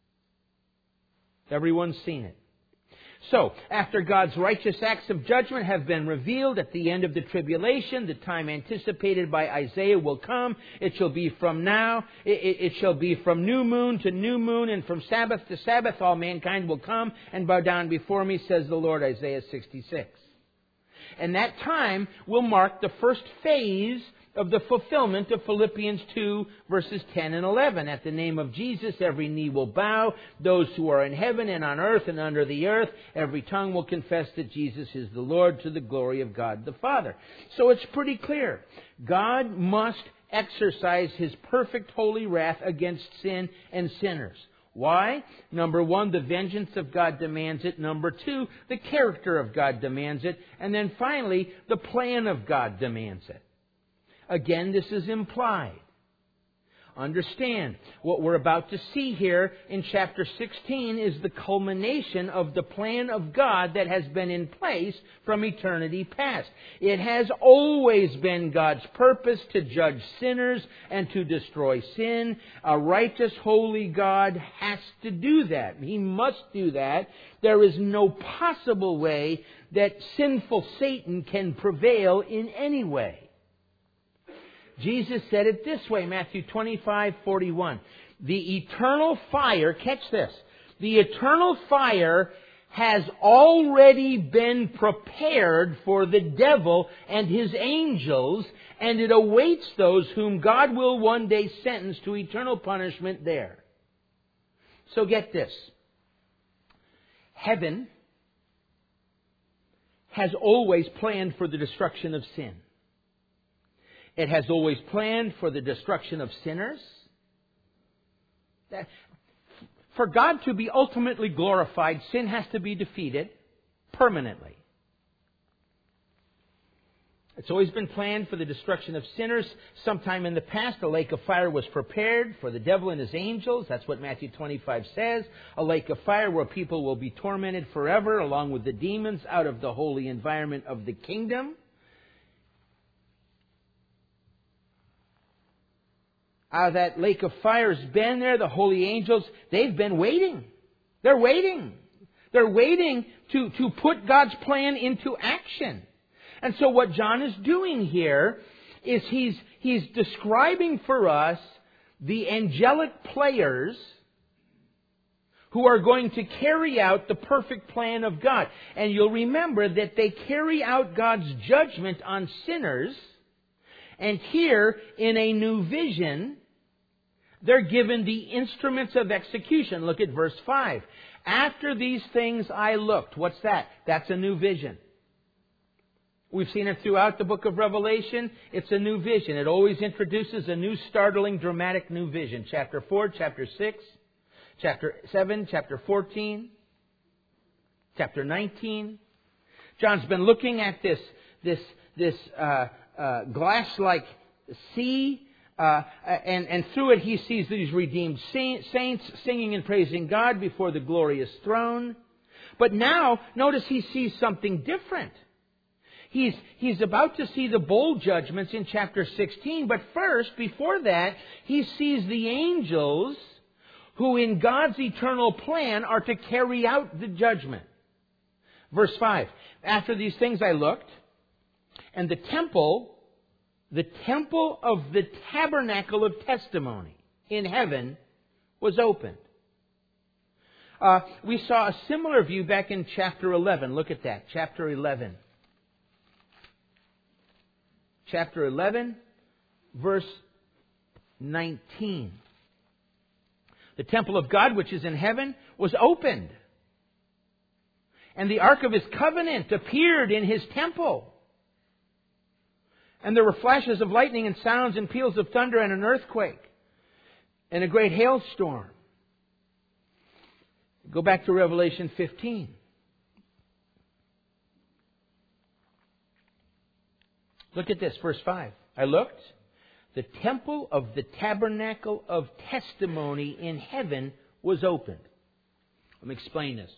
Everyone's seen it. So, after God's righteous acts of judgment have been revealed at the end of the tribulation, the time anticipated by Isaiah will come. It shall be from now. It shall be from new moon to new moon, and from Sabbath to Sabbath all mankind will come and bow down before me, says the Lord, Isaiah 66. And that time will mark the first phase of the fulfillment of Philippians 2, verses 10 and 11. At the name of Jesus, every knee will bow, those who are in heaven and on earth and under the earth. Every tongue will confess that Jesus is the Lord, to the glory of God the Father. So it's pretty clear. God must exercise His perfect holy wrath against sin and sinners. Why? Number one, the vengeance of God demands it. Number two, the character of God demands it. And then finally, the plan of God demands it. Again, this is implied. Understand, what we're about to see here in chapter 16 is the culmination of the plan of God that has been in place from eternity past. It has always been God's purpose to judge sinners and to destroy sin. A righteous, holy God has to do that. He must do that. There is no possible way that sinful Satan can prevail in any way. Jesus said it this way, Matthew 25:41. The eternal fire, catch this, the eternal fire has already been prepared for the devil and his angels, and it awaits those whom God will one day sentence to eternal punishment there. So get this. Heaven has always planned for the destruction of sin. It has always planned for the destruction of sinners. For God to be ultimately glorified, sin has to be defeated permanently. It's always been planned for the destruction of sinners. Sometime in the past, a lake of fire was prepared for the devil and his angels. That's what Matthew 25 says. A lake of fire where people will be tormented forever, along with the demons, out of the holy environment of the kingdom. That lake of fire has been there. The holy angels, they've been waiting. They're waiting. They're waiting to put God's plan into action. And so what John is doing here is he's describing for us the angelic players who are going to carry out the perfect plan of God. And you'll remember that they carry out God's judgment on sinners. And here, in a new vision, they're given the instruments of execution. Look at verse 5. After these things I looked. What's that? That's a new vision. We've seen it throughout the book of Revelation. It's a new vision. It always introduces a new, startling, dramatic new vision. Chapter 4, chapter 6, chapter 7, chapter 14, chapter 19. John's been looking at this glass-like sea, and through it he sees these redeemed saints singing and praising God before the glorious throne. But now, notice he sees something different. He's about to see the bowl judgments in chapter 16, but first, before that, he sees the angels who in God's eternal plan are to carry out the judgment. Verse 5, after these things I looked, and the temple of the tabernacle of testimony in heaven was opened. We saw a similar view back in chapter 11. Look at that, chapter 11. Chapter 11, verse 19. The temple of God, which is in heaven, was opened. And the ark of His covenant appeared in His temple. And there were flashes of lightning and sounds and peals of thunder and an earthquake and a great hailstorm. Go back to Revelation 15. Look at this, verse 5. I looked. The temple of the tabernacle of testimony in heaven was opened. Let me explain this.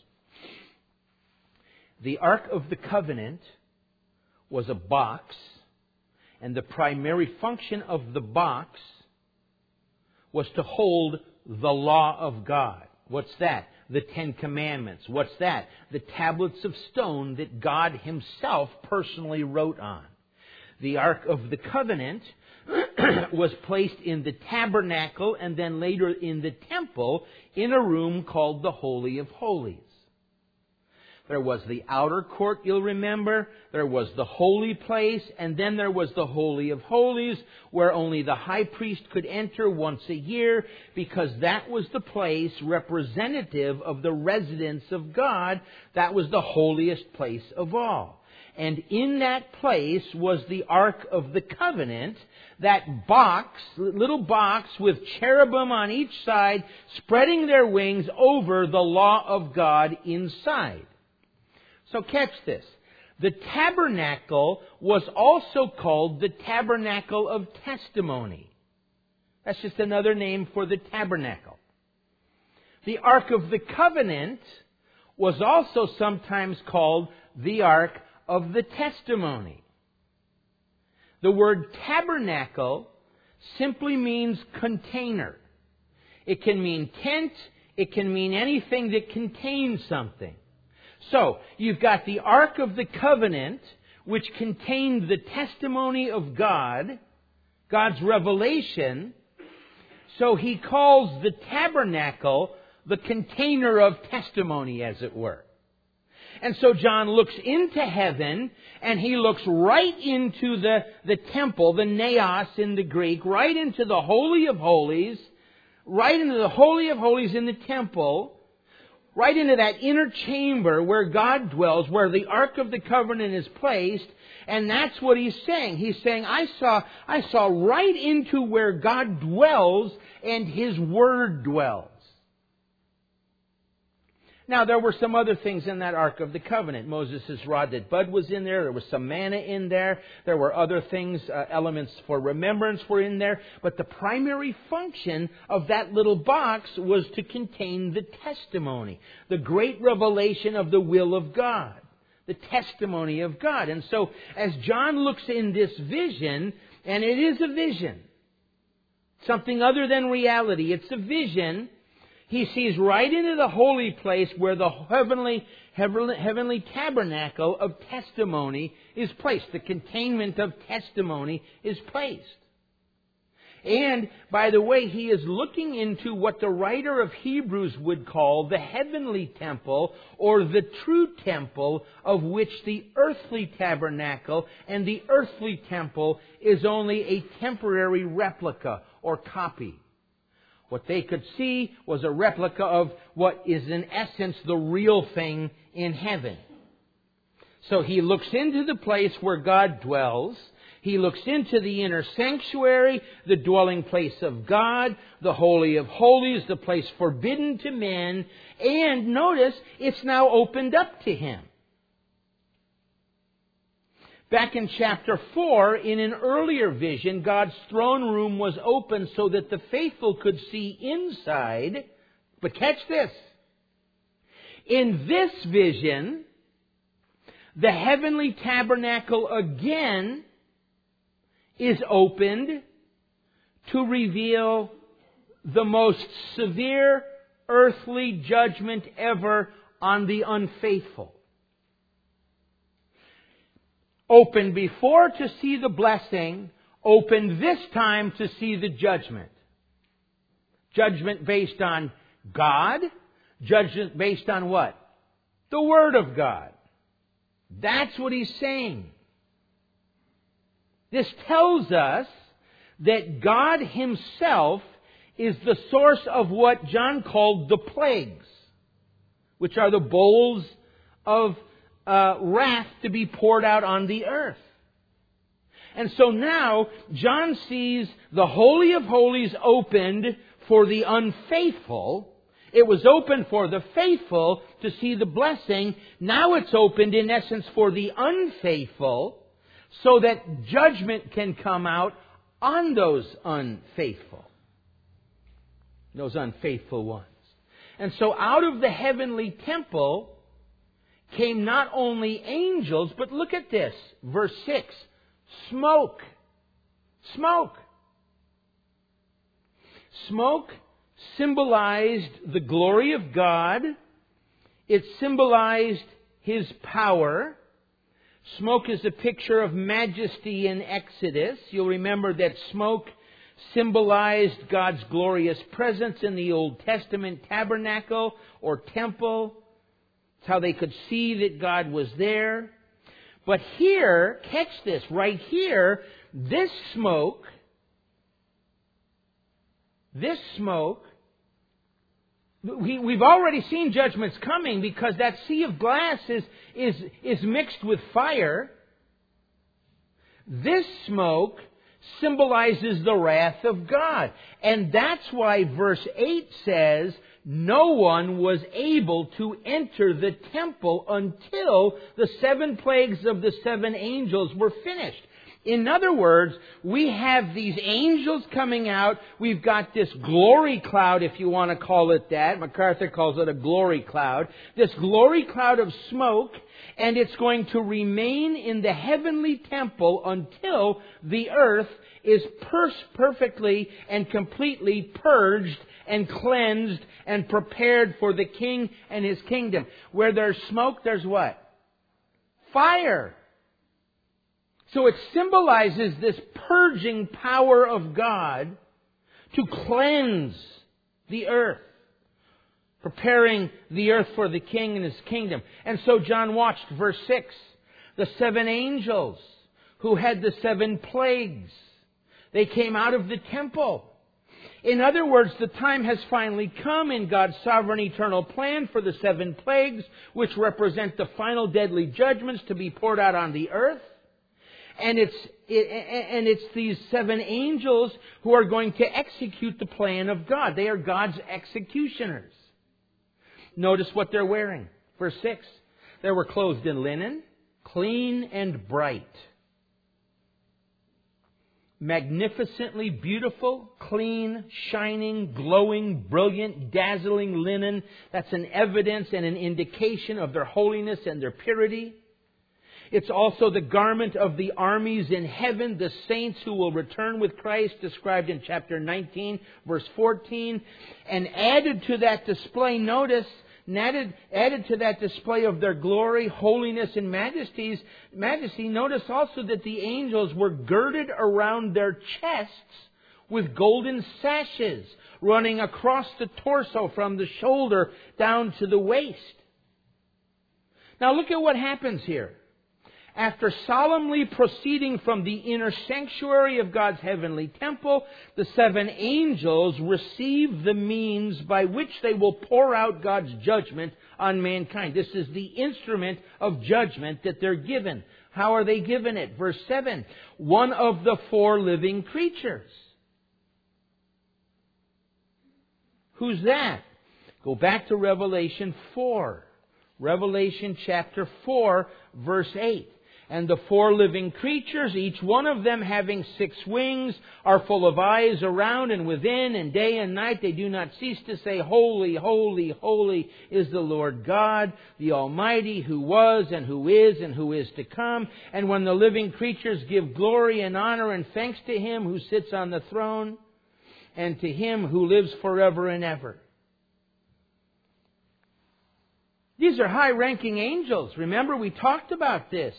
The Ark of the Covenant was a box, and the primary function of the box was to hold the law of God. What's that? The Ten Commandments. What's that? The tablets of stone that God Himself personally wrote on. The Ark of the Covenant was placed in the tabernacle and then later in the temple in a room called the Holy of Holies. There was the outer court, you'll remember. There was the holy place, and then there was the Holy of Holies, where only the high priest could enter once a year, because that was the place representative of the residence of God. That was the holiest place of all. And in that place was the Ark of the Covenant, that box, little box with cherubim on each side, spreading their wings over the law of God inside. So catch this. The tabernacle was also called the tabernacle of testimony. That's just another name for the tabernacle. The Ark of the Covenant was also sometimes called the Ark of the Testimony. The word tabernacle simply means container. It can mean tent. It can mean anything that contains something. So, you've got the Ark of the Covenant, which contained the testimony of God, God's revelation. So he calls the tabernacle the container of testimony, as it were. And so John looks into heaven, and he looks right into the temple, the naos in the Greek, right into the Holy of Holies, right into the Holy of Holies in the temple, right into that inner chamber where God dwells, where the Ark of the Covenant is placed. And that's what he's saying. He's saying, I saw right into where God dwells and His Word dwells. Now, there were some other things in that Ark of the Covenant. Moses' rod that bud was in there. There was some manna in there. There were other things, elements for remembrance were in there. But the primary function of that little box was to contain the testimony, the great revelation of the will of God, the testimony of God. And so, as John looks in this vision, and it is a vision, something other than reality, it's a vision. He sees right into the holy place where the heavenly tabernacle of testimony is placed. The containment of testimony is placed. And, by the way, he is looking into what the writer of Hebrews would call the heavenly temple, or the true temple, of which the earthly tabernacle and the earthly temple is only a temporary replica or copy. What they could see was a replica of what is in essence the real thing in heaven. So he looks into the place where God dwells. He looks into the inner sanctuary, the dwelling place of God, the Holy of Holies, the place forbidden to men. And notice, it's now opened up to him. Back in chapter 4, in an earlier vision, God's throne room was open so that the faithful could see inside. But catch this. In this vision, the heavenly tabernacle again is opened to reveal the most severe earthly judgment ever on the unfaithful. Opened before to see the blessing, opened this time to see the judgment. Judgment based on God. Judgment based on what? The Word of God. That's what he's saying. This tells us that God Himself is the source of what John called the plagues, which are the bowls of wrath to be poured out on the earth. And so now, John sees the Holy of Holies opened for the unfaithful. It was open for the faithful to see the blessing. Now it's opened, in essence, for the unfaithful, so that judgment can come out on those unfaithful. Those unfaithful ones. And so out of the heavenly temple came not only angels, but look at this, verse 6, smoke. Smoke. Smoke symbolized the glory of God. It symbolized His power. Smoke is a picture of majesty in Exodus. You'll remember that smoke symbolized God's glorious presence in the Old Testament tabernacle or temple. It's how they could see that God was there. But here, catch this, right here, this smoke, we've already seen judgments coming because that sea of glass is mixed with fire. This smoke symbolizes the wrath of God. And that's why verse 8 says, no one was able to enter the temple until the 7 plagues of the 7 angels were finished. In other words, we have these angels coming out. We've got this glory cloud, if you want to call it that. MacArthur calls it a glory cloud. This glory cloud of smoke, and it's going to remain in the heavenly temple until the earth is perfectly and completely purged and cleansed and prepared for the King and His kingdom. Where there's smoke, there's what? Fire. So it symbolizes this purging power of God to cleanse the earth, preparing the earth for the King and His kingdom. And so John watched, verse 6, the 7 angels who had the 7 plagues. They came out of the temple. In other words, the time has finally come in God's sovereign eternal plan for the 7 plagues, which represent the final deadly judgments to be poured out on the earth. And it's these 7 angels who are going to execute the plan of God. They are God's executioners. Notice what they're wearing. Verse 6. They were clothed in linen, clean and bright. Magnificently beautiful, clean, shining, glowing, brilliant, dazzling linen. That's an evidence and an indication of their holiness and their purity. It's also the garment of the armies in heaven, the saints who will return with Christ, described in chapter 19, verse 14. And added to that display, notice, added to that display of their glory, holiness, and majesty, notice also that the angels were girded around their chests with golden sashes running across the torso from the shoulder down to the waist. Now look at what happens here. After solemnly proceeding from the inner sanctuary of God's heavenly temple, the 7 angels receive the means by which they will pour out God's judgment on mankind. This is the instrument of judgment that they're given. How are they given it? Verse 7, one of the 4 living creatures. Who's that? Go back to Revelation 4. Revelation chapter 4, verse 8. And the 4 living creatures, each one of them having 6 wings, are full of eyes around and within, and day and night they do not cease to say, Holy, holy, holy is the Lord God, the Almighty, who was and who is to come. And when the living creatures give glory and honor and thanks to Him who sits on the throne, and to Him who lives forever and ever. These are high-ranking angels. Remember, we talked about this.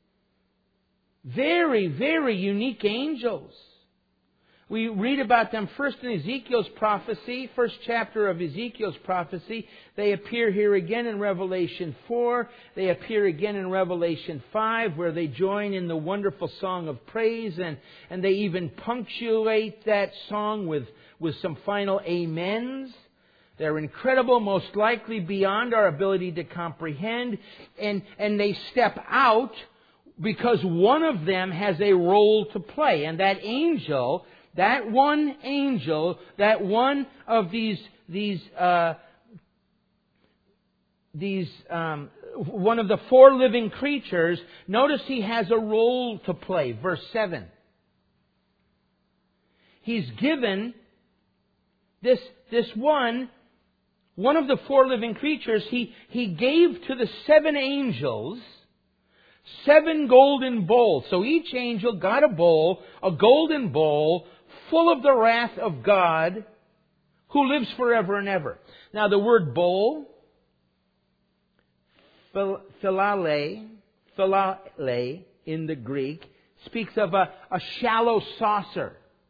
Very, very unique angels. We read about them first in Ezekiel's prophecy, first chapter of Ezekiel's prophecy. They appear here again in Revelation 4. They appear again in Revelation 5, where they join in the wonderful song of praise, and they even punctuate that song with some final amens. They're incredible, most likely beyond our ability to comprehend, and they step out because one of them has a role to play. And that angel, that one of these one of the 4 living creatures, notice he has a role to play. Verse 7. He's given this one of the 4 living creatures, he gave to the 7 angels 7 golden bowls. So each angel got a bowl, a golden bowl, full of the wrath of God, who lives forever and ever. Now the word bowl, philale in the Greek, speaks of a shallow saucer.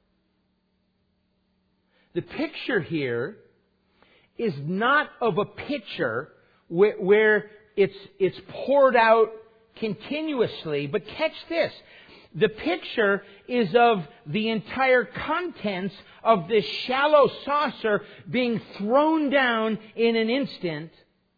The picture here is not of a pitcher where it's poured out continuously, but catch this. The picture is of the entire contents of this shallow saucer being thrown down in an instant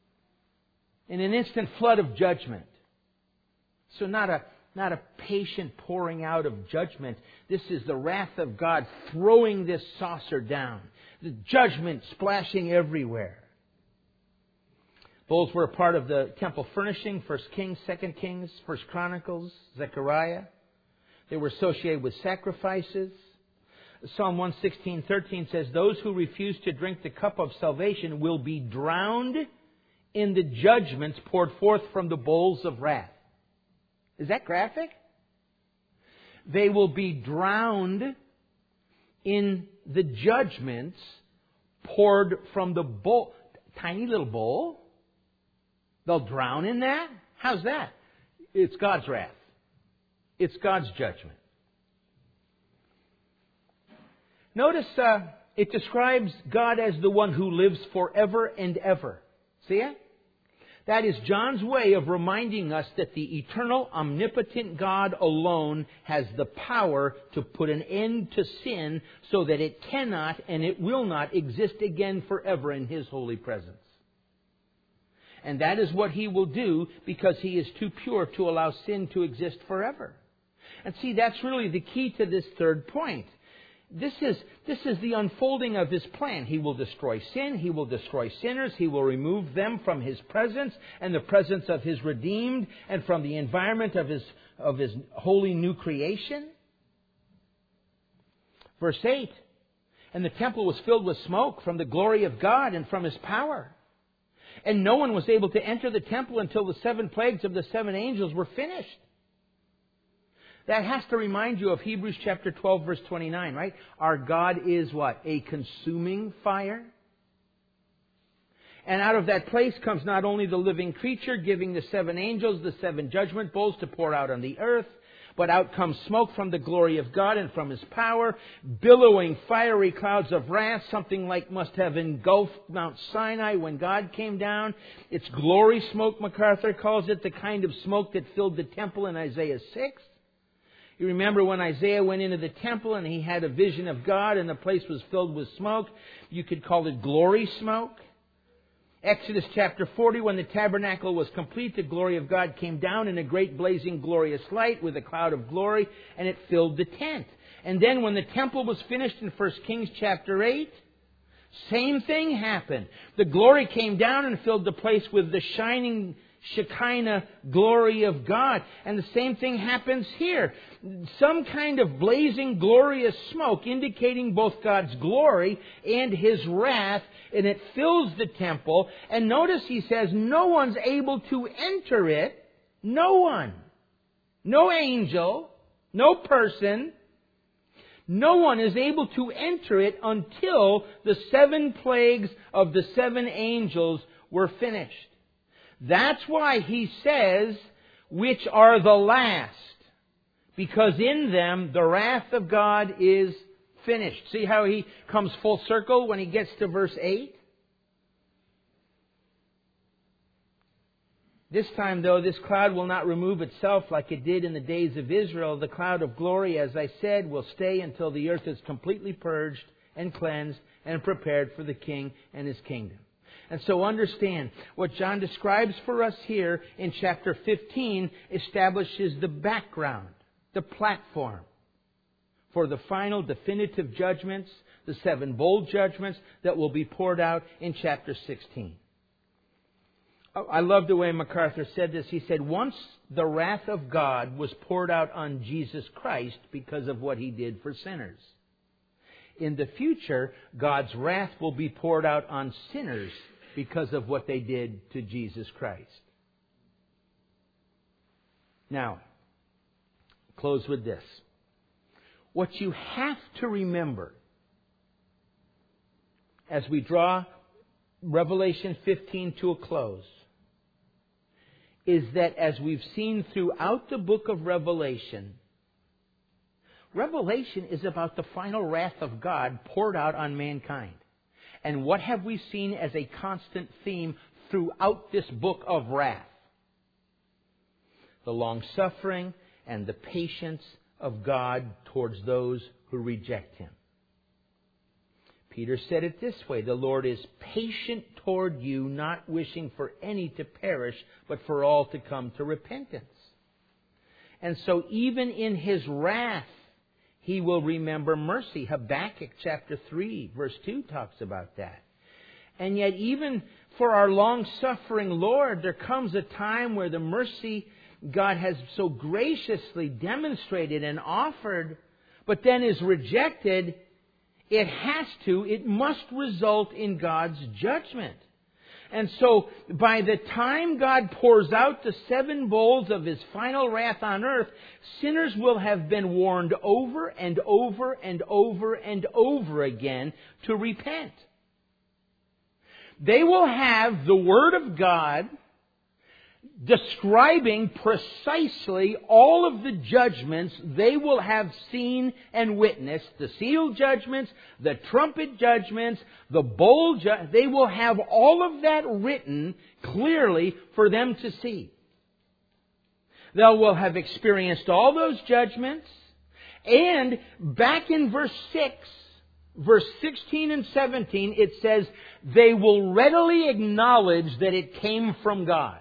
flood of judgment. So not a patient pouring out of judgment. This is the wrath of God throwing this saucer down. The judgment splashing everywhere. Bowls were a part of the temple furnishing, 1 Kings, 2 Kings, 1 Chronicles, Zechariah. They were associated with sacrifices. Psalm 116:13 says, Those who refuse to drink the cup of salvation will be drowned in the judgments poured forth from the bowls of wrath. Is that graphic? They will be drowned in the judgments poured from the bowl. Tiny little bowl. They'll drown in that? How's that? It's God's wrath. It's God's judgment. Notice it describes God as the one who lives forever and ever. See it? That is John's way of reminding us that the eternal, omnipotent God alone has the power to put an end to sin so that it cannot and it will not exist again forever in His holy presence. And that is what He will do because He is too pure to allow sin to exist forever. And see, that's really the key to this third point. This is the unfolding of His plan. He will destroy sin. He will destroy sinners. He will remove them from His presence and the presence of His redeemed and from the environment of His holy new creation. Verse 8, And the temple was filled with smoke from the glory of God and from His power. And no one was able to enter the temple until the 7 plagues of the 7 angels were finished. That has to remind you of Hebrews chapter 12, verse 29, right? Our God is what? A consuming fire. And out of that place comes not only the living creature giving the 7 angels the 7 judgment bowls to pour out on the earth, but out comes smoke from the glory of God and from His power, billowing fiery clouds of wrath, something like must have engulfed Mount Sinai when God came down. It's glory smoke, MacArthur calls it, the kind of smoke that filled the temple in Isaiah 6. You remember when Isaiah went into the temple and he had a vision of God and the place was filled with smoke. You could call it glory smoke. Exodus chapter 40, when the tabernacle was complete, the glory of God came down in a great blazing glorious light with a cloud of glory, and it filled the tent. And then when the temple was finished in 1 Kings chapter 8, same thing happened. The glory came down and filled the place with the Shekinah glory of God. And the same thing happens here. Some kind of blazing, glorious smoke indicating both God's glory and His wrath, and it fills the temple. And notice he says, no one's able to enter it. No one. No angel. No person. No one is able to enter it until the 7 plagues of the 7 angels were finished. That's why he says, which are the last. Because in them the wrath of God is finished. See how he comes full circle when he gets to verse 8? This time, though, this cloud will not remove itself like it did in the days of Israel. The cloud of glory, as I said, will stay until the earth is completely purged and cleansed and prepared for the King and His kingdom. And so understand, what John describes for us here in chapter 15 establishes the background, the platform for the final definitive judgments, the 7 bowl judgments that will be poured out in chapter 16. I love the way MacArthur said this. He said, once the wrath of God was poured out on Jesus Christ because of what He did for sinners. In the future, God's wrath will be poured out on sinners because of what they did to Jesus Christ. Now, close with this. What you have to remember as we draw Revelation 15 to a close is that, as we've seen throughout the book of Revelation, Revelation is about the final wrath of God poured out on mankind. And what have we seen as a constant theme throughout this book of wrath? The long-suffering and the patience of God towards those who reject Him. Peter said it this way, the Lord is patient toward you, not wishing for any to perish, but for all to come to repentance. And so even in His wrath, He will remember mercy. Habakkuk chapter 3 verse 2 talks about that. And yet even for our long-suffering Lord, there comes a time where the mercy God has so graciously demonstrated and offered, but then is rejected. It must result in God's judgment. And so, by the time God pours out the 7 bowls of His final wrath on earth, sinners will have been warned over and over and over and over again to repent. They will have the Word of God describing precisely all of the judgments they will have seen and witnessed, the seal judgments, the trumpet judgments, the bowl judgments. They will have all of that written clearly for them to see. They will have experienced all those judgments. And back in verse 6, verse 16 and 17, it says, they will readily acknowledge that it came from God.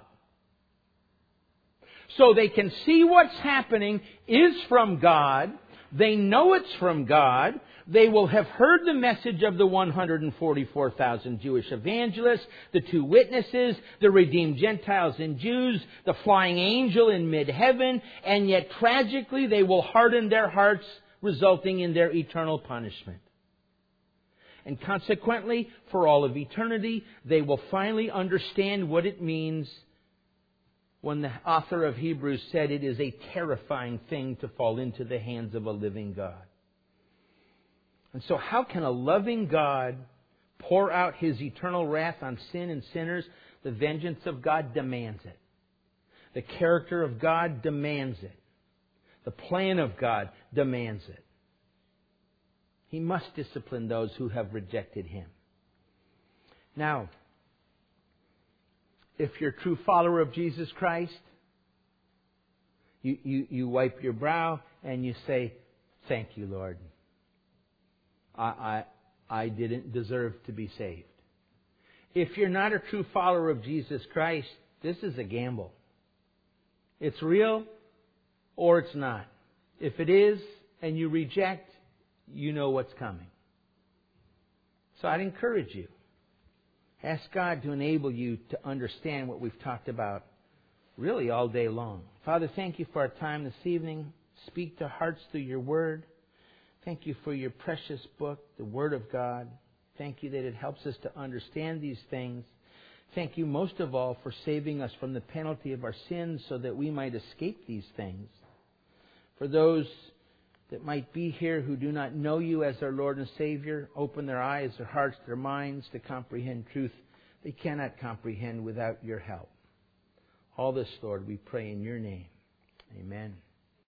So they can see what's happening is from God. They know it's from God. They will have heard the message of the 144,000 Jewish evangelists, the 2 witnesses, the redeemed Gentiles and Jews, the flying angel in mid-heaven, and yet tragically they will harden their hearts, resulting in their eternal punishment. And consequently, for all of eternity, they will finally understand what it means when the author of Hebrews said it is a terrifying thing to fall into the hands of a living God. And so how can a loving God pour out His eternal wrath on sin and sinners? The vengeance of God demands it. The character of God demands it. The plan of God demands it. He must discipline those who have rejected Him. Now, if you're a true follower of Jesus Christ, you wipe your brow and you say, thank you, Lord. I didn't deserve to be saved. If you're not a true follower of Jesus Christ, this is a gamble. It's real or it's not. If it is and you reject, you know what's coming. So I'd encourage you. Ask God to enable you to understand what we've talked about really all day long. Father, thank you for our time this evening. Speak to hearts through your word. Thank you for your precious book, the Word of God. Thank you that it helps us to understand these things. Thank you most of all for saving us from the penalty of our sins so that we might escape these things. For those that might be here who do not know you as their Lord and Savior, open their eyes, their hearts, their minds to comprehend truth they cannot comprehend without your help. All this, Lord, we pray in your name. Amen.